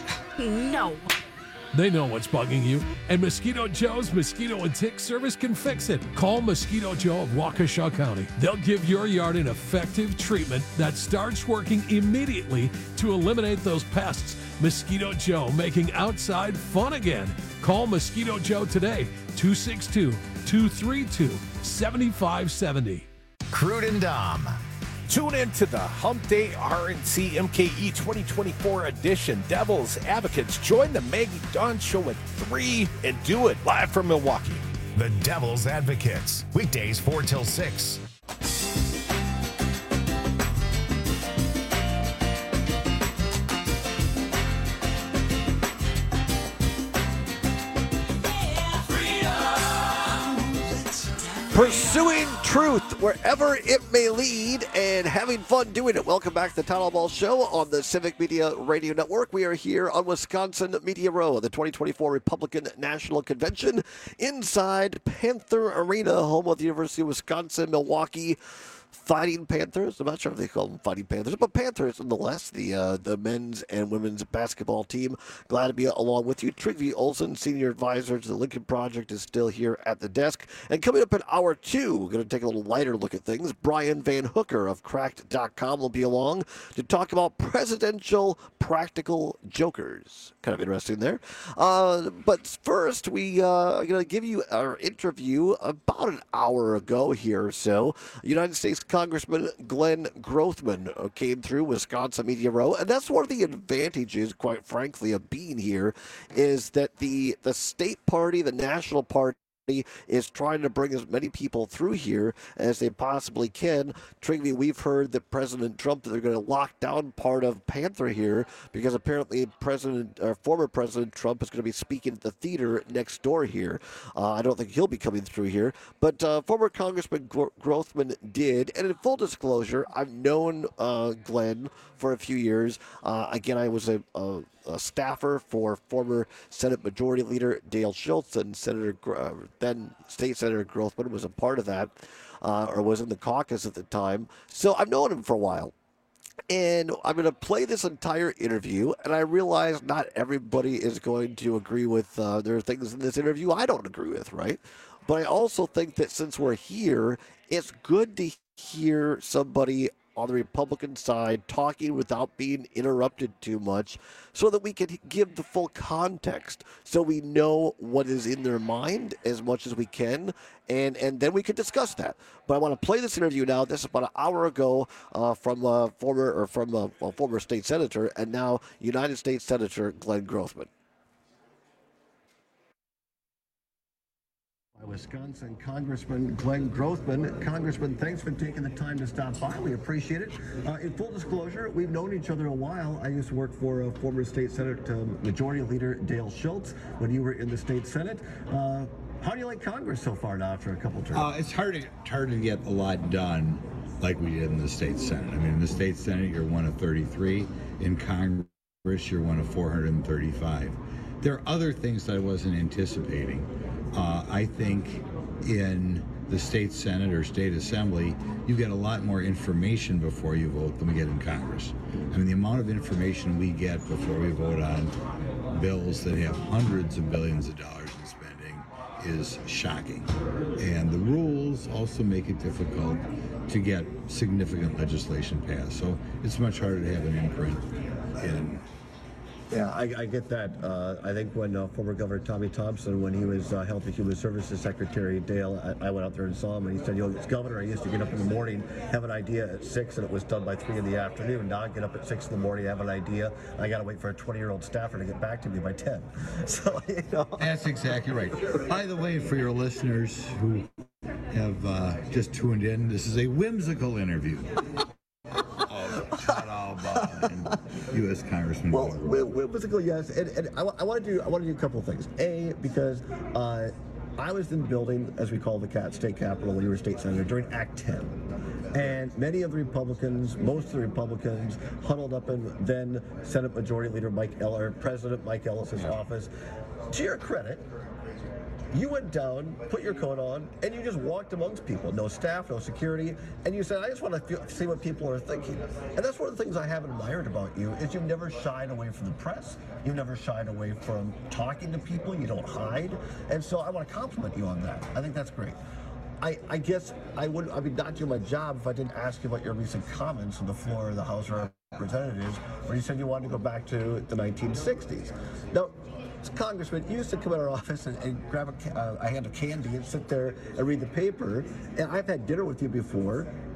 [SPEAKER 21] no.
[SPEAKER 3] They know what's bugging you, and Mosquito Joe's Mosquito and Tick Service can fix it. Call Mosquito Joe of Waukesha County. They'll give your yard an effective treatment that starts working immediately to eliminate those pests. Mosquito Joe, making outside fun again. Call Mosquito Joe today, two six two, two three two, seven five seven zero.
[SPEAKER 1] Crude and Dom.
[SPEAKER 2] Tune in to the Hump Day R N C M K E twenty twenty-four edition. Devils Advocates. Join the Maggie Dawn Show at three and do it live from Milwaukee.
[SPEAKER 1] The Devils Advocates. Weekdays four till six.
[SPEAKER 18] Pursuing truth wherever it may lead and having fun doing it. Welcome back to the Town Hall Ball Show on the Civic Media Radio Network. We are here on Wisconsin Media Row, the twenty twenty-four Republican National Convention inside Panther Arena, home of the University of Wisconsin-Milwaukee Fighting Panthers. I'm not sure if they call them Fighting Panthers, but Panthers nonetheless, the uh, the men's and women's basketball team. Glad to be along with you. Trygve Olsen, Senior Advisor to the Lincoln Project, is still here at the desk. And coming up in hour two, we're going to take a little lighter look at things. Brian Van Hooker of Cracked dot com will be along to talk about presidential practical jokers. Kind of interesting there. Uh, but first, we uh, are going to give you our interview about an hour ago here or so. United States Congressman Glenn Grothman came through Wisconsin Media Row, and that's one of the advantages, quite frankly, of being here, is that the the state party, the national party, is trying to bring as many people through here as they possibly can. Trygve, we've heard that President Trump, that they're going to lock down part of Panther here because apparently President or former President Trump is going to be speaking at the theater next door here. Uh, I don't think he'll be coming through here, but uh, former Congressman Gro- Grothman did. And in full disclosure, I've known uh, Glenn for a few years. Uh, again, I was a, a a staffer for former Senate Majority Leader Dale Schultz, and Senator uh, then State Senator Grothman was a part of that, uh, or was in the caucus at the time. So I've known him for a while. And I'm going to play this entire interview, and I realize not everybody is going to agree with, uh, there are things in this interview I don't agree with, right? But I also think that since we're here, it's good to hear somebody on the Republican side talking without being interrupted too much so that we can give the full context so we know what is in their mind as much as we can, and, and then we can discuss that. But I want to play this interview now. This is about an hour ago uh, from uh, former or from a, a former state senator and now United States Senator Glenn Grothman. Wisconsin Congressman Glenn Grothman. Congressman, thanks for taking the time to stop by. We appreciate it. Uh, in full disclosure, we've known each other a while. I used to work for uh, former State Senate uh, Majority Leader Dale Schultz when you were in the State Senate. Uh, how do you like Congress so far now after a couple of terms?
[SPEAKER 6] Uh, it's hard to, it's hard to get a lot done like we did in the State Senate. I mean, in the State Senate, you're one of thirty-three. In Congress, you're one of four hundred thirty-five. There are other things that I wasn't anticipating. Uh, I think in the state Senate or state assembly, you get a lot more information before you vote than we get in Congress. I mean, the amount of information we get before we vote on bills that have hundreds of billions of dollars in spending is shocking. And the rules also make it difficult to get significant legislation passed. So it's much harder to have an imprint in.
[SPEAKER 18] Yeah, I, I get that. Uh, I think when uh, former Governor Tommy Thompson, when he was uh, Health and Human Services Secretary, Dale, I, I went out there and saw him, and he said, you know, as governor, I used to get up in the morning, have an idea at six, and it was done by three in the afternoon. Now I get up at six in the morning, have an idea. I got to wait for a twenty-year-old staffer to get back to me by ten. So, you know.
[SPEAKER 6] That's exactly right. By the way, for your listeners who have uh, just tuned in, this is a whimsical interview. And U S Congressman.
[SPEAKER 18] Well, whimsical, yes, and, and I, I want to do I want to do a couple of things. A, because uh, I was in the building, as we call the cat state capitol, when you were state senator during Act ten, and many of the Republicans, most of the Republicans, huddled up in then Senate Majority Leader Mike Eller, President Mike Ellis's office. To your credit, you went down, put your coat on, and you just walked amongst people. No staff, no security. And you said, I just want to feel, see what people are thinking. And that's one of the things I have admired about you, is you've never shied away from the press. You've never shied away from talking to people. You don't hide. And so I want to compliment you on that. I think that's great. I, I guess I would I would not do my job if I didn't ask you about your recent comments on the floor of the House of Representatives, where you said you wanted to go back to the nineteen sixties. Now, Congressman, you used to come in our office and, and grab a, uh, a hand of candy and sit there and read the paper. And I've had dinner with you before,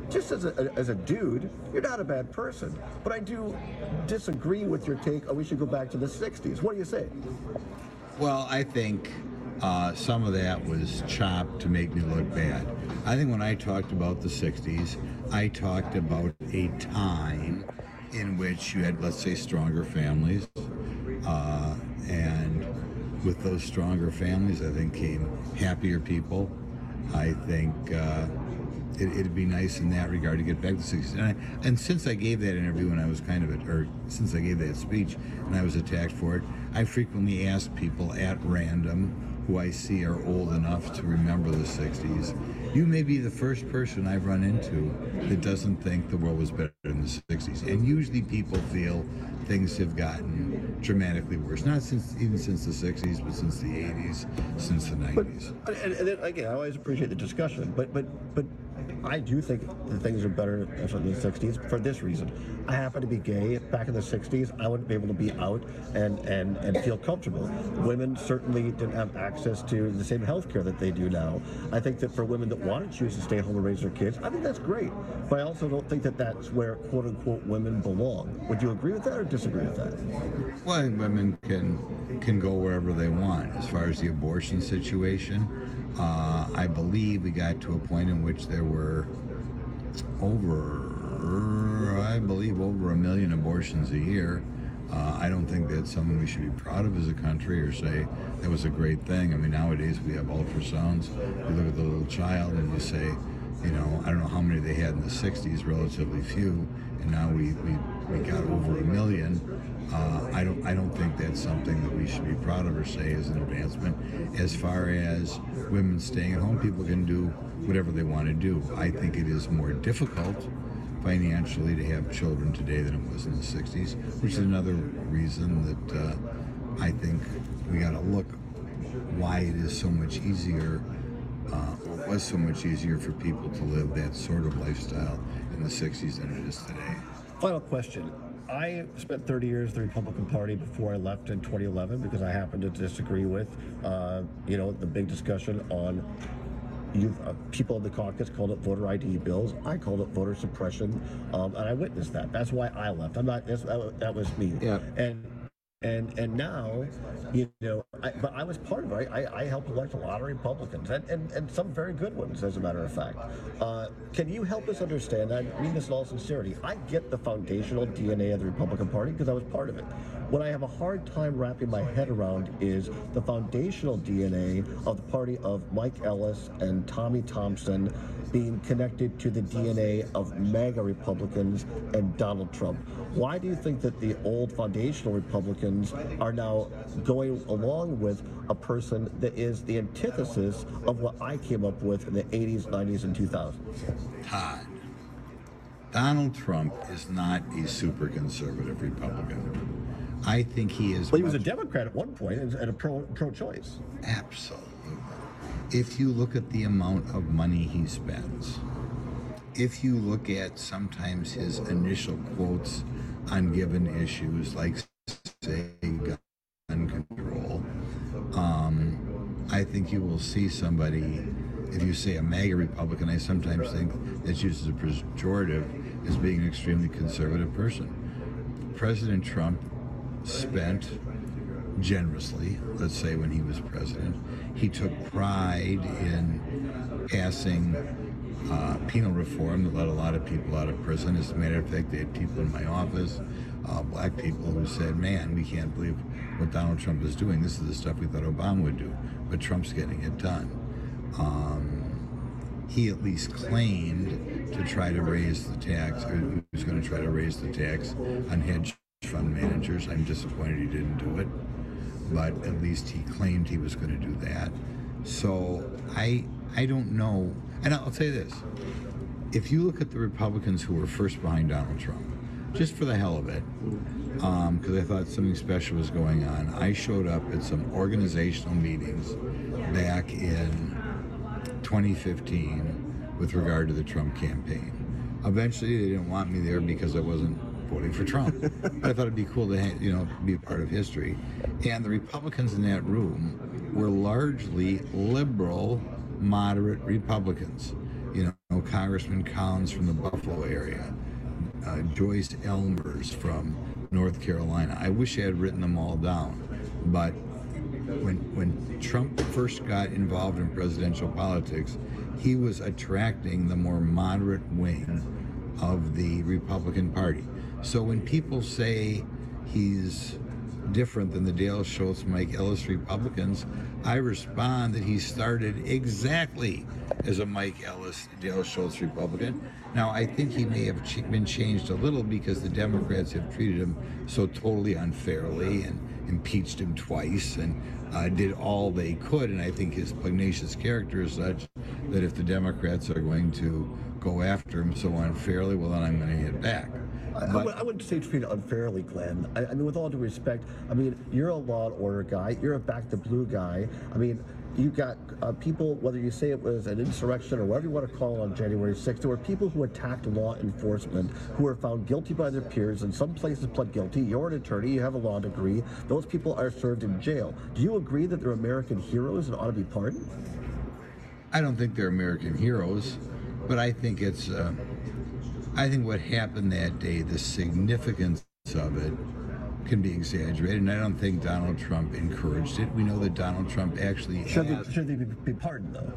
[SPEAKER 7] just as a, as a dude, you're not a bad person. But I do disagree with your take, oh, we should go back to the sixties. What do you say?
[SPEAKER 6] Well, I think uh, some of that was chopped to make me look bad. I think when I talked about the sixties, I talked about a time in which you had, let's say, stronger families. Uh, and with those stronger families, I think came happier people. I think uh, it, it'd be nice in that regard to get back to the sixties. And, I, and since I gave that interview and I was kind of, a, or since I gave that speech and I was attacked for it, I frequently ask people at random who I see are old enough to remember the sixties. You may be the first person I've run into that doesn't think the world was better in the sixties. And usually people feel things have gotten dramatically worse. Not since even since the sixties, but since the eighties, since the nineties.
[SPEAKER 7] But, and, and then, again, I always appreciate the discussion, but but but I do think that things are better in the sixties for this reason. I happen to be gay. Back in the sixties, I wouldn't be able to be out and, and, and feel comfortable. Women certainly didn't have access to the same health care that they do now. I think that for women that want to choose to stay home and raise their kids, I think that's great. But I also don't think that that's where quote-unquote women belong. Would you agree with that or disagree with that?
[SPEAKER 6] Well, I think women can, can go wherever they want. As far as the abortion situation, uh, I believe we got to a point in which there were over, I believe, over a million abortions a year. Uh, I don't think that's something we should be proud of as a country or say that was a great thing. I mean, nowadays we have ultrasounds. You look at the little child and you say, you know, I don't know how many they had in the sixties, relatively few, and now we, we, we got over a million. Uh, I don't I don't think that's something that we should be proud of or say is an advancement. As far as women staying at home, people can do whatever they want to do. I think it is more difficult financially to have children today than it was in the sixties, which is another reason that uh, I think we got to look why it is so much easier, uh, or was so much easier for people to live that sort of lifestyle in the sixties than it is today.
[SPEAKER 7] Final question. I spent thirty years in the Republican Party before I left in twenty eleven because I happened to disagree with, uh, you know, the big discussion on you, uh, people in the caucus called it voter I D bills. I called it voter suppression, um, and I witnessed that. That's why I left. I'm not. That's, that was me. Yeah. And and and now, you know, I, but I was part of it. I, I helped elect a lot of Republicans, and, and, and some very good ones, as a matter of fact. Uh, can you help us understand? I mean this in all sincerity. I get the foundational D N A of the Republican Party because I was part of it. What I have a hard time wrapping my head around is the foundational D N A of the party of Mike Ellis and Tommy Thompson being connected to the D N A of MAGA Republicans and Donald Trump. Why do you think that the old foundational Republicans are now going along with a person that is the antithesis of what I came up with in the eighties, nineties, and two thousands?
[SPEAKER 6] Todd, Donald Trump is not a super conservative Republican. I think he is.
[SPEAKER 7] Well, he was a Democrat at one point and a pro, pro-choice.
[SPEAKER 6] Absolutely. If you look at the amount of money he spends, if you look at sometimes his initial quotes on given issues, like, say, gun control, um, I think you will see somebody, if you say a MAGA Republican, I sometimes think that's used as a pejorative as being an extremely conservative person. President Trump spent generously, let's say when he was president. He took pride in passing uh, penal reform that let a lot of people out of prison. As a matter of fact, they had people in my office, uh, black people, who said, man, we can't believe what Donald Trump is doing. This is the stuff we thought Obama would do, but Trump's getting it done. Um, he at least claimed to try to raise the tax, or he was going to try to raise the tax on hedge fund managers. I'm disappointed he didn't do it, but at least he claimed he was going to do that. So I I don't know, and I'll say this: if you look at the Republicans who were first behind Donald Trump, just for the hell of it, because um, I thought something special was going on, I showed up at some organizational meetings back in twenty fifteen with regard to the Trump campaign. Eventually, they didn't want me there because I wasn't voting for Trump. But I thought it'd be cool to, you know, be a part of history. And the Republicans in that room were largely liberal, moderate Republicans. you know, Congressman Collins from the Buffalo area, uh, Joyce Elmers from North Carolina. I wish I had written them all down, but when when Trump first got involved in presidential politics, he was attracting the more moderate wing of the Republican Party. So when people say he's different than the Dale Schultz, Mike Ellis Republicans, I respond that he started exactly as a Mike Ellis, Dale Schultz Republican. Now, I think he may have ch- been changed a little because the Democrats have treated him so totally unfairly and impeached him twice and uh, did all they could. And I think his pugnacious character is such that if the Democrats are going to go after him so unfairly, well, then I'm going to hit back.
[SPEAKER 7] I, I, would, I wouldn't say treated unfairly, Glenn. I, I mean, with all due respect, I mean, you're a law and order guy. You're a back the blue guy. I mean, you got uh, people, whether you say it was an insurrection or whatever you want to call it on January sixth, there were people who attacked law enforcement who were found guilty by their peers. In some places pled guilty. You're an attorney. You have a law degree. Those people are served in jail. Do you agree that they're American heroes and ought to be pardoned?
[SPEAKER 6] I don't think they're American heroes, but I think it's... Uh, I think what happened that day, the significance of it, can be exaggerated, and I don't think Donald Trump encouraged it. We know that Donald Trump actually
[SPEAKER 7] should
[SPEAKER 6] asked,
[SPEAKER 7] they, should they be, be pardoned, though?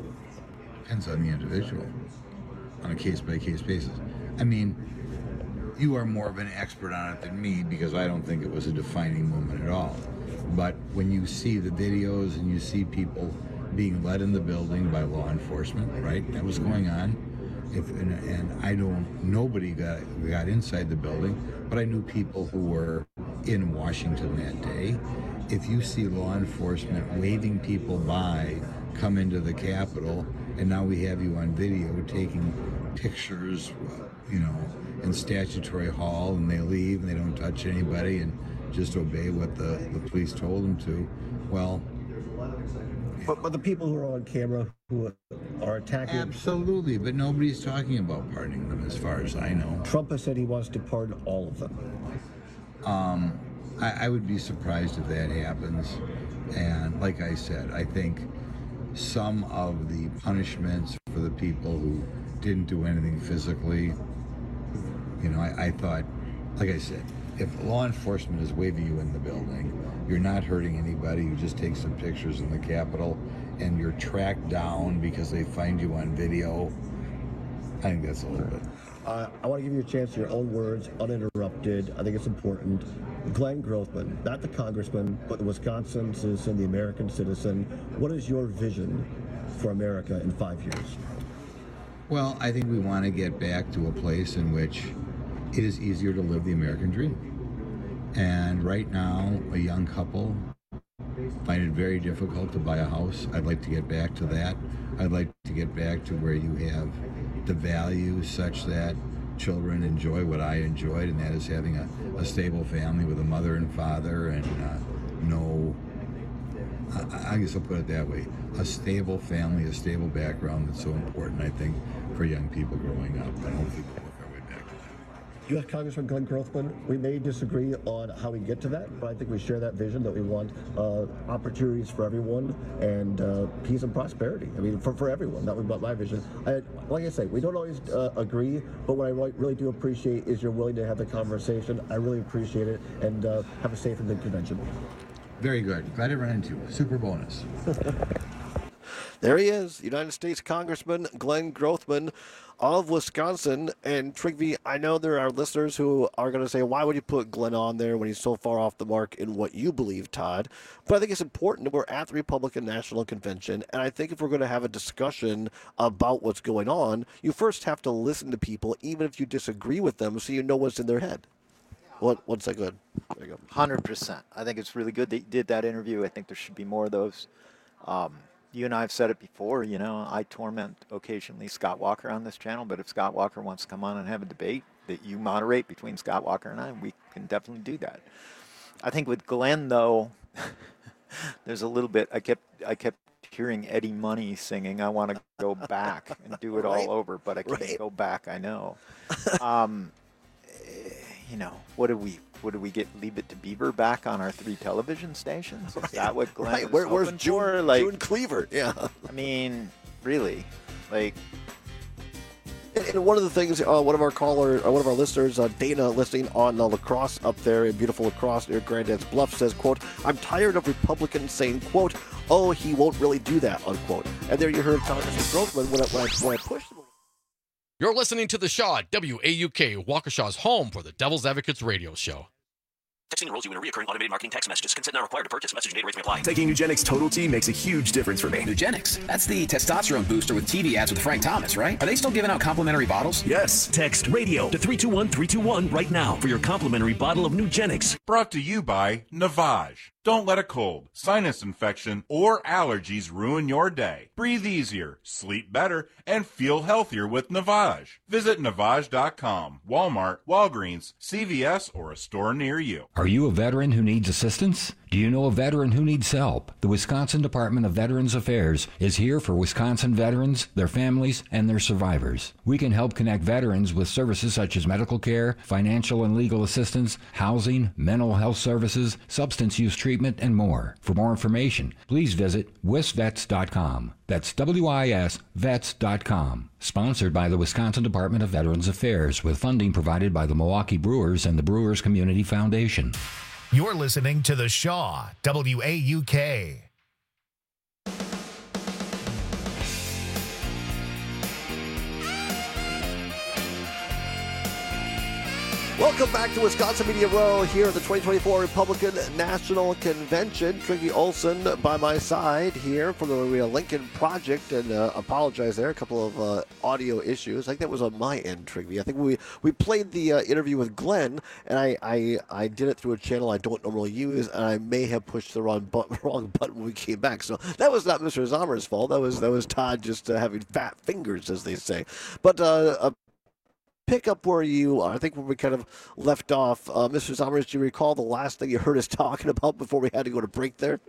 [SPEAKER 6] Depends on the individual, on a case-by-case basis. I mean, you are more of an expert on it than me because I don't think it was a defining moment at all. But when you see the videos and you see people being led in the building by law enforcement, right? That was going on. If, and, and I don't, nobody got, got inside the building, but I knew people who were in Washington that day. If you see law enforcement waving people by, come into the Capitol, and now we have you on video taking pictures, you know, in Statutory Hall, and they leave and they don't touch anybody and just obey what the, the police told them to, well,
[SPEAKER 7] But, but the people who are on camera who are attacking...
[SPEAKER 6] Absolutely, but nobody's talking about pardoning them as far as I know.
[SPEAKER 7] Trump has said he wants to pardon all of them.
[SPEAKER 6] Um, I, I would be surprised if that happens. And like I said, I think some of the punishments for the people who didn't do anything physically, you know, I, I thought, like I said, if law enforcement is waving you in the building, you're not hurting anybody, you just take some pictures in the Capitol, and you're tracked down because they find you on video, I think that's a little bit.
[SPEAKER 7] Uh, I want to give you a chance to your own words, uninterrupted. I think it's important. Glenn Grothman, not the congressman, but the Wisconsin citizen, the American citizen. What is your vision for America in five years?
[SPEAKER 6] Well, I think we want to get back to a place in which it is easier to live the American dream. And right now, a young couple find it very difficult to buy a house. I'd like to get back to that. I'd like to get back to where you have the values such that children enjoy what I enjoyed, and that is having a, a stable family with a mother and father and uh, no, I, I guess I'll put it that way, a stable family, a stable background that's so important, I think, for young people growing up. And hopefully we'll work our way back to that.
[SPEAKER 7] U S Congressman Glenn Grothman, we may disagree on how we get to that, but I think we share that vision that we want uh, opportunities for everyone and uh, peace and prosperity. I mean, for, for everyone. That was my vision. I, like I say, we don't always uh, agree, but what I really do appreciate is you're willing to have the conversation. I really appreciate it, and uh, have a safe and good convention.
[SPEAKER 6] Very good. Glad to run into you. Super bonus.
[SPEAKER 18] There he is, United States Congressman Glenn Grothman of Wisconsin. And Trigby, I know there are listeners who are going to say, why would you put Glenn on there when he's so far off the mark in what you believe, Todd? But I think it's important that we're at the Republican National Convention, and I think if we're going to have a discussion about what's going on, you first have to listen to people, even if you disagree with them, so you know what's in their head. What, what's that good? There you go.
[SPEAKER 19] one hundred percent. I think it's really good that you did that interview. I think there should be more of those. Um, you and I have said it before, you know, I torment occasionally Scott Walker on this channel, but if Scott Walker wants to come on and have a debate that you moderate between Scott Walker and I, we can definitely do that. I think with Glenn, though, there's a little bit, I kept, I kept hearing Eddie Money singing, I want to go back and do it
[SPEAKER 18] Right.
[SPEAKER 19] all over, but I can't
[SPEAKER 18] Right.
[SPEAKER 19] go back, I know. Um, you know, what do we, what do we get, Leave It to Beaver back on our three television stations? Is that what Glenn
[SPEAKER 18] Right.
[SPEAKER 19] is
[SPEAKER 18] Where, where's
[SPEAKER 19] hoping
[SPEAKER 18] June,
[SPEAKER 19] for? Like,
[SPEAKER 18] June Cleaver? Yeah.
[SPEAKER 19] I mean, really, like,
[SPEAKER 18] and one of the things, uh, one of our caller, uh, one of our listeners, uh, Dana, listening on uh, La Crosse up there in beautiful La Crosse near Grandad's Bluff, says, quote, I'm tired of Republicans saying, quote, oh, he won't really do that, unquote. And there you heard Congressman Grothman when I, when I, when I pushed him.
[SPEAKER 8] You're listening to The Shaw, W A U K, Waukesha's home for the Devil's Advocates radio show.
[SPEAKER 9] Texting enrolls you in a recurring automated marketing text messages. Consent not required to purchase. Message and data rates may apply.
[SPEAKER 10] Taking Nugenix Total T makes a huge difference for me.
[SPEAKER 11] Nugenix? That's the testosterone booster with T V ads with Frank Thomas, right? Are they still giving out complimentary bottles?
[SPEAKER 10] Yes.
[SPEAKER 11] Text radio to three two one three two one right now for your complimentary bottle of Nugenix.
[SPEAKER 12] Brought to you by Navage. Don't let a cold, sinus infection, or allergies ruin your day. Breathe easier, sleep better, and feel healthier with Navage. Visit Navage dot com, Walmart, Walgreens, C V S, or a store near you.
[SPEAKER 13] Are you a veteran who needs assistance? Do you know a veteran who needs help? The Wisconsin Department of Veterans Affairs is here for Wisconsin veterans, their families, and their survivors. We can help connect veterans with services such as medical care, financial and legal assistance, housing, mental health services, substance use treatment, and more. For more information, please visit wisvets dot com. That's W I S vets dot com. Sponsored by the Wisconsin Department of Veterans Affairs with funding provided by the Milwaukee Brewers and the Brewers Community Foundation.
[SPEAKER 1] You're listening to The Shaw, W A U K.
[SPEAKER 18] Welcome back to Wisconsin Media Row here at the twenty twenty-four Republican National Convention. Triggy Olson by my side here from the Lincoln Project, and uh, apologize there, a couple of uh, audio issues. I think that was on my end, Triggy. I think we we played the uh, interview with Glenn, and I, I I did it through a channel I don't normally use, and I may have pushed the wrong button, wrong button when we came back. So that was not Mister Zomer's fault. That was that was Todd just uh, having fat fingers, as they say. But uh, uh pick up where you are. I think where we kind of left off. Uh, Mister Somers, do you recall the last thing you heard us talking about before we had to go to break there?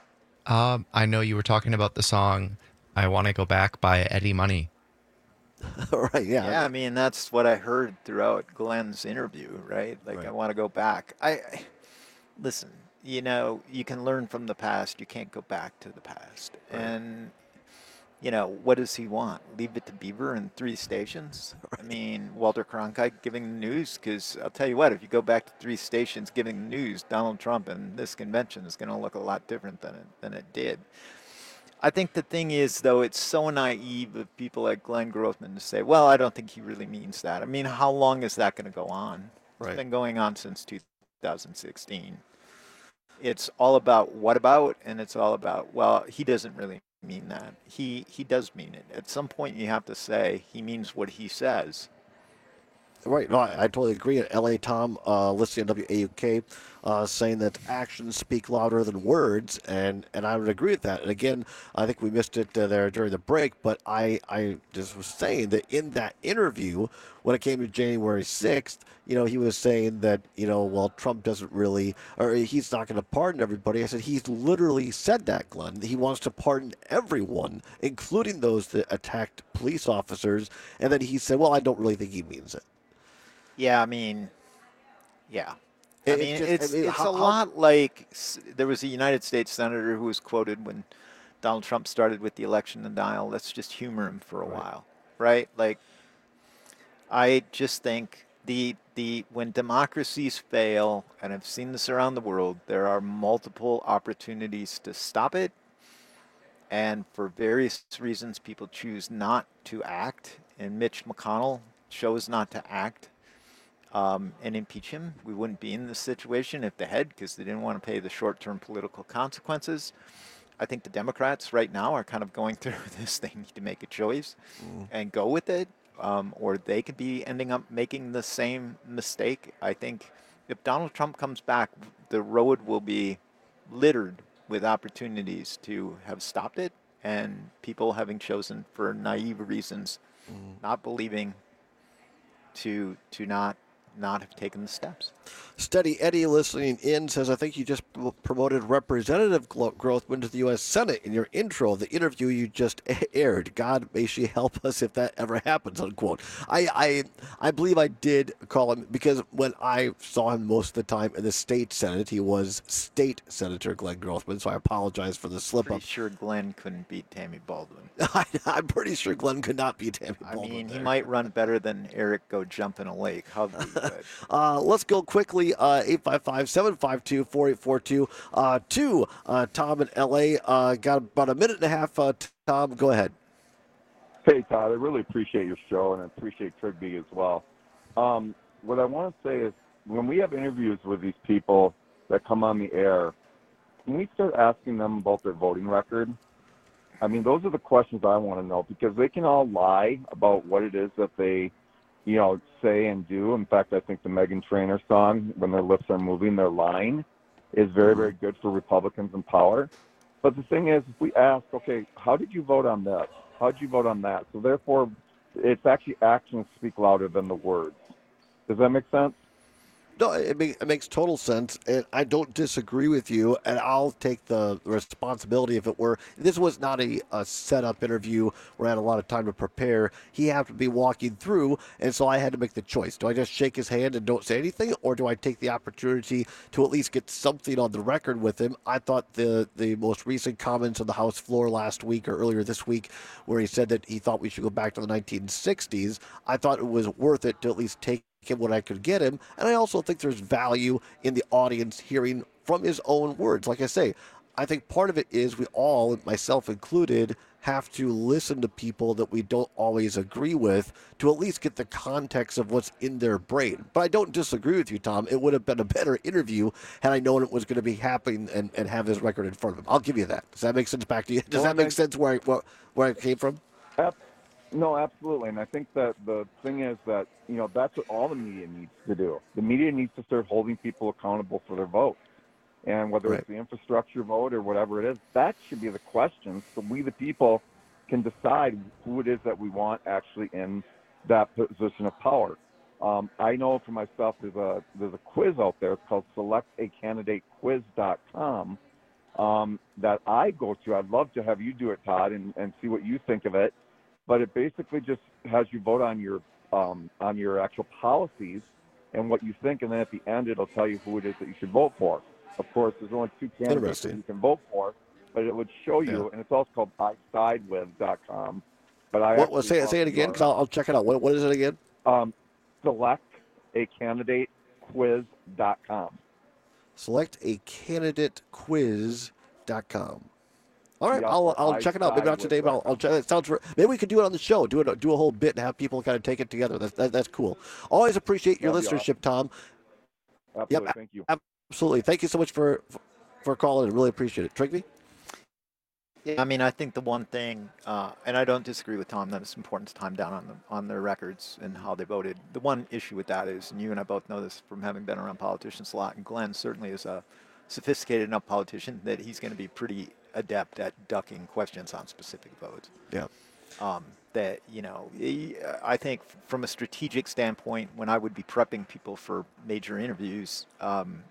[SPEAKER 20] Um, I know you were talking about the song I Want to Go Back by Eddie Money.
[SPEAKER 18] Right, yeah.
[SPEAKER 19] Yeah, I mean, that's what I heard throughout Glenn's interview, right? Like, right. I want to go back. I, I Listen, you know, you can learn from the past. You can't go back to the past. Right. And you know, what does he want? Leave it to Bieber and three stations? Right. I mean, Walter Cronkite giving the news, because I'll tell you what, if you go back to three stations giving the news, Donald Trump and this convention is going to look a lot different than it, than it did. I think the thing is, though, it's so naive of people like Glenn Grothman to say, well, I don't think he really means that. I mean, how long is that going to go on? Right. It's been going on since two thousand sixteen. It's all about what about, and it's all about, well, he doesn't really mean that. He he does mean it. At some point, you have to say he means what he says.
[SPEAKER 18] Right. No, I, I totally agree. L A Tom, uh, listening on W A U K, uh, saying that actions speak louder than words, and, and I would agree with that. And again, I think we missed it uh, there during the break, but I, I just was saying that in that interview, when it came to January sixth, you know, he was saying that, you know, well, Trump doesn't really, or he's not going to pardon everybody. I said, he's literally said that, Glenn. He wants to pardon everyone, including those that attacked police officers. And then he said, well, I don't really think he means it.
[SPEAKER 19] Yeah, I mean, yeah. I
[SPEAKER 18] It-
[SPEAKER 19] mean,
[SPEAKER 18] it just-
[SPEAKER 19] it's
[SPEAKER 18] I mean,
[SPEAKER 19] it's
[SPEAKER 18] how-
[SPEAKER 19] a
[SPEAKER 18] how-
[SPEAKER 19] lot like s- there was a United States senator who was quoted when Donald Trump started with the election denial. Let's just humor him for a while, right? Like, I just think the the when democracies fail, and I've seen this around the world, there are multiple opportunities to stop it, and for various reasons, people choose not to act. And Mitch McConnell chose not to act. Um, and impeach him. We wouldn't be in this situation if they had, because they didn't want to pay the short-term political consequences. I think the Democrats right now are kind of going through this. They need to make a choice
[SPEAKER 18] Mm.
[SPEAKER 19] and go with it, um, or they could be ending up making the same mistake. I think if Donald Trump comes back, the road will be littered with opportunities to have stopped it, and people having chosen for naive reasons,
[SPEAKER 18] Mm.
[SPEAKER 19] not believing, to to not not have taken the steps.
[SPEAKER 18] Steady Eddie listening in says, I think you just p- promoted Representative Glo- Grothman to the U S Senate in your intro of the interview you just aired. God, may she help us if that ever happens, unquote. I, I I believe I did call him, because when I saw him most of the time in the state Senate, he was State Senator Glenn Grothman, so I apologize for the slip-up.
[SPEAKER 19] Pretty sure Glenn couldn't beat Tammy Baldwin.
[SPEAKER 18] I, I'm pretty sure Glenn could not beat Tammy
[SPEAKER 19] I
[SPEAKER 18] Baldwin.
[SPEAKER 19] mean, he
[SPEAKER 18] there.
[SPEAKER 19] might run better than Eric go jump in a lake. How good.
[SPEAKER 18] Uh, let's go quickly. Uh, eight five five, seven five two, four eight four two. Uh, to uh, Tom in L A. Uh, got about a minute and a half. Uh, Tom, go ahead.
[SPEAKER 5] Hey, Todd. I really appreciate your show, and I appreciate Trigby as well. Um, what I want to say is, when we have interviews with these people that come on the air, can we start asking them about their voting record? I mean, those are the questions I want to know, because they can all lie about what it is that they, you know, say and do. In fact, I think the Meghan Trainor song, when their lips are moving, they're lying, is very, very good for Republicans in power. But the thing is, if we ask, okay, how did you vote on this? How did you vote on that? So therefore, it's actually actions speak louder than the words. Does that make sense?
[SPEAKER 18] No, it, make, it makes total sense, and I don't disagree with you, and I'll take the responsibility if it were. This was not a, a set-up interview where I had a lot of time to prepare. He happened to be walking through, and so I had to make the choice. Do I just shake his hand and don't say anything, or do I take the opportunity to at least get something on the record with him? I thought the, the most recent comments on the House floor last week or earlier this week, where he said that he thought we should go back to the nineteen sixties, I thought it was worth it to at least take him what I could get him, and I also think there's value in the audience hearing from his own words. Like I say, I think part of it is we all, myself included, have to listen to people that we don't always agree with to at least get the context of what's in their brain. But I don't disagree with you, Tom. It would have been a better interview had I known it was going to be happening and, and have this record in front of him. I'll give you that. Does that make sense back to you? Does
[SPEAKER 5] Well,
[SPEAKER 18] that make
[SPEAKER 5] I-
[SPEAKER 18] sense where I, where, where I came from?
[SPEAKER 5] Ab- No, absolutely. And I think that the thing is that, you know, that's what all the media needs to do. The media needs to start holding people accountable for their votes. And whether
[SPEAKER 18] Right.
[SPEAKER 5] it's the infrastructure vote or whatever it is, that should be the question. So we, the people, can decide who it is that we want actually in that position of power. Um, I know for myself, there's a there's a quiz out there called select a candidate quiz dot com um, that I go to. I'd love to have you do it, Todd, and, and see what you think of it. But it basically just has you vote on your um, on your actual policies and what you think, and then at the end it'll tell you who it is that you should vote for. Of course, there's only two candidates that you can vote for, but it would show you,
[SPEAKER 18] Yeah.
[SPEAKER 5] and it's also called I side with dot com. But I
[SPEAKER 18] What, what,
[SPEAKER 5] actually
[SPEAKER 18] say,
[SPEAKER 5] thought
[SPEAKER 18] say it
[SPEAKER 5] you
[SPEAKER 18] again,
[SPEAKER 5] are-
[SPEAKER 18] because I'll, I'll check it out. What, what is it again?
[SPEAKER 5] Um, select a candidate quiz dot com.
[SPEAKER 18] Select a candidate quiz dot com. All right,
[SPEAKER 5] Yeah,
[SPEAKER 18] I'll
[SPEAKER 5] for
[SPEAKER 18] I'll check it out. Maybe
[SPEAKER 5] I
[SPEAKER 18] not today,
[SPEAKER 5] side
[SPEAKER 18] but I'll, I'll check. It sounds. re- Maybe we could do it on the show. Do it. Do a whole bit and have people kind of take it together. That's that, that's cool. Always appreciate your
[SPEAKER 5] That'd be
[SPEAKER 18] listenership, Tom.
[SPEAKER 5] Absolutely,
[SPEAKER 18] Yep,
[SPEAKER 5] thank you.
[SPEAKER 18] Absolutely. Thank you so much for for calling. I really appreciate it. Trigby?
[SPEAKER 19] Yeah, I mean, I think the one thing, uh, and I don't disagree with Tom, that it's important to time down on the, on their records and how they voted. The one issue with that is, and you and I both know this from having been around politicians a lot, and Glenn certainly is a sophisticated enough politician that he's going to be pretty adept at ducking questions on specific votes.
[SPEAKER 18] Yeah.
[SPEAKER 19] Um, that, you know, he- I think from a strategic standpoint, when I would be prepping people for major interviews, um,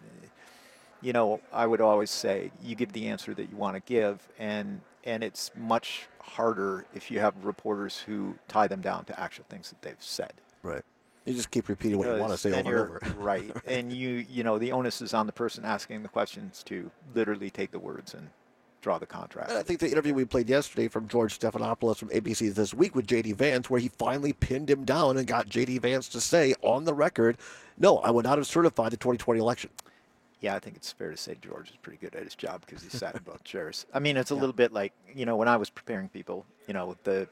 [SPEAKER 19] you know, I would always say you give the answer that you want to give, and and it's much harder if you have reporters who tie them down to actual things that they've said.
[SPEAKER 18] Right. You just keep repeating what you want to
[SPEAKER 19] Because
[SPEAKER 18] say
[SPEAKER 19] then
[SPEAKER 18] over and
[SPEAKER 19] you're-
[SPEAKER 18] over.
[SPEAKER 19] Right. And you you know, the onus is on the person asking the questions to literally take the words and draw the contrast.
[SPEAKER 18] And I think the interview we played yesterday from George Stephanopoulos from A B C This Week with J D Vance, where he finally pinned him down and got J D Vance to say on the record, no, I would not have certified the twenty twenty election.
[SPEAKER 19] Yeah, I think it's fair to say George is pretty good at his job because he sat in both chairs. I mean, it's a little bit like, you know, when I was preparing people, you know, the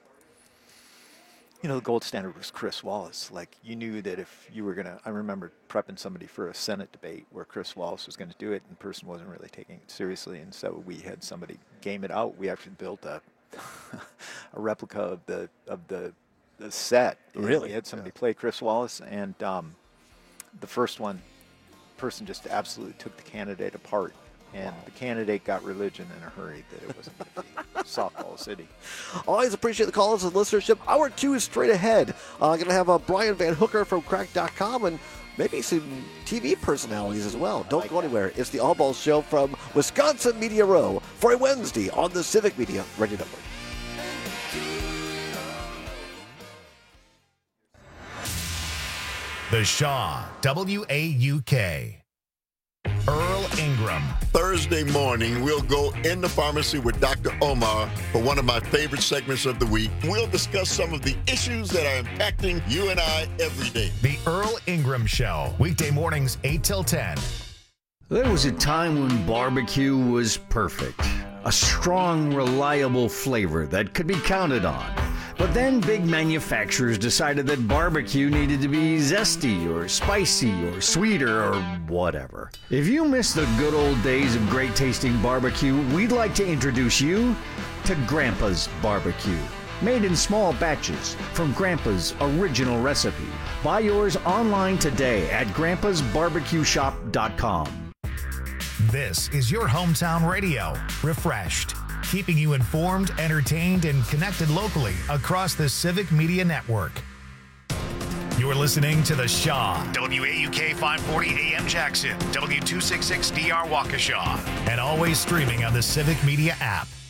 [SPEAKER 19] you know, the gold standard was Chris Wallace. Like, you knew that if you were going to, I remember prepping somebody for a Senate debate where Chris Wallace was going to do it and the person wasn't really taking it seriously. And so we had somebody game it out. We actually built a a replica of the, of the, the set. And
[SPEAKER 18] Really?
[SPEAKER 19] We had somebody play Chris Wallace, and um, the first one, person just absolutely took the candidate apart And the candidate got religion in a hurry that it wasn't going to be Softball City.
[SPEAKER 18] Always appreciate the calls and listenership. Hour two is straight ahead. I'm uh, going to have uh, Brian Van Hooker from crack dot com and maybe some T V personalities as well. Don't like go that. anywhere. It's the All Balls Show from Wisconsin Media Row for a Wednesday on the Civic Media Radio Network.
[SPEAKER 1] The Shaw, W A U K. Earl Ingram.
[SPEAKER 15] Thursday morning, we'll go in the pharmacy with Doctor Omar for one of my favorite segments of the week. We'll discuss some of the issues that are impacting you and I every day.
[SPEAKER 1] The Earl Ingram Show, weekday mornings eight till ten.
[SPEAKER 16] There was a time when barbecue was perfect. A strong, reliable flavor that could be counted on. But then big manufacturers decided that barbecue needed to be zesty or spicy or sweeter or whatever. If you miss the good old days of great tasting barbecue, we'd like to introduce you to Grandpa's Barbecue. Made in small batches from Grandpa's original recipe. Buy yours online today at grandpas barbecue shop dot com.
[SPEAKER 1] This is your hometown radio, refreshed, keeping you informed, entertained, and connected locally across the Civic Media Network. You're listening to The Shaw, W A U K five forty A M Jackson, W two sixty-six D R Waukesha, and always streaming on the Civic Media app.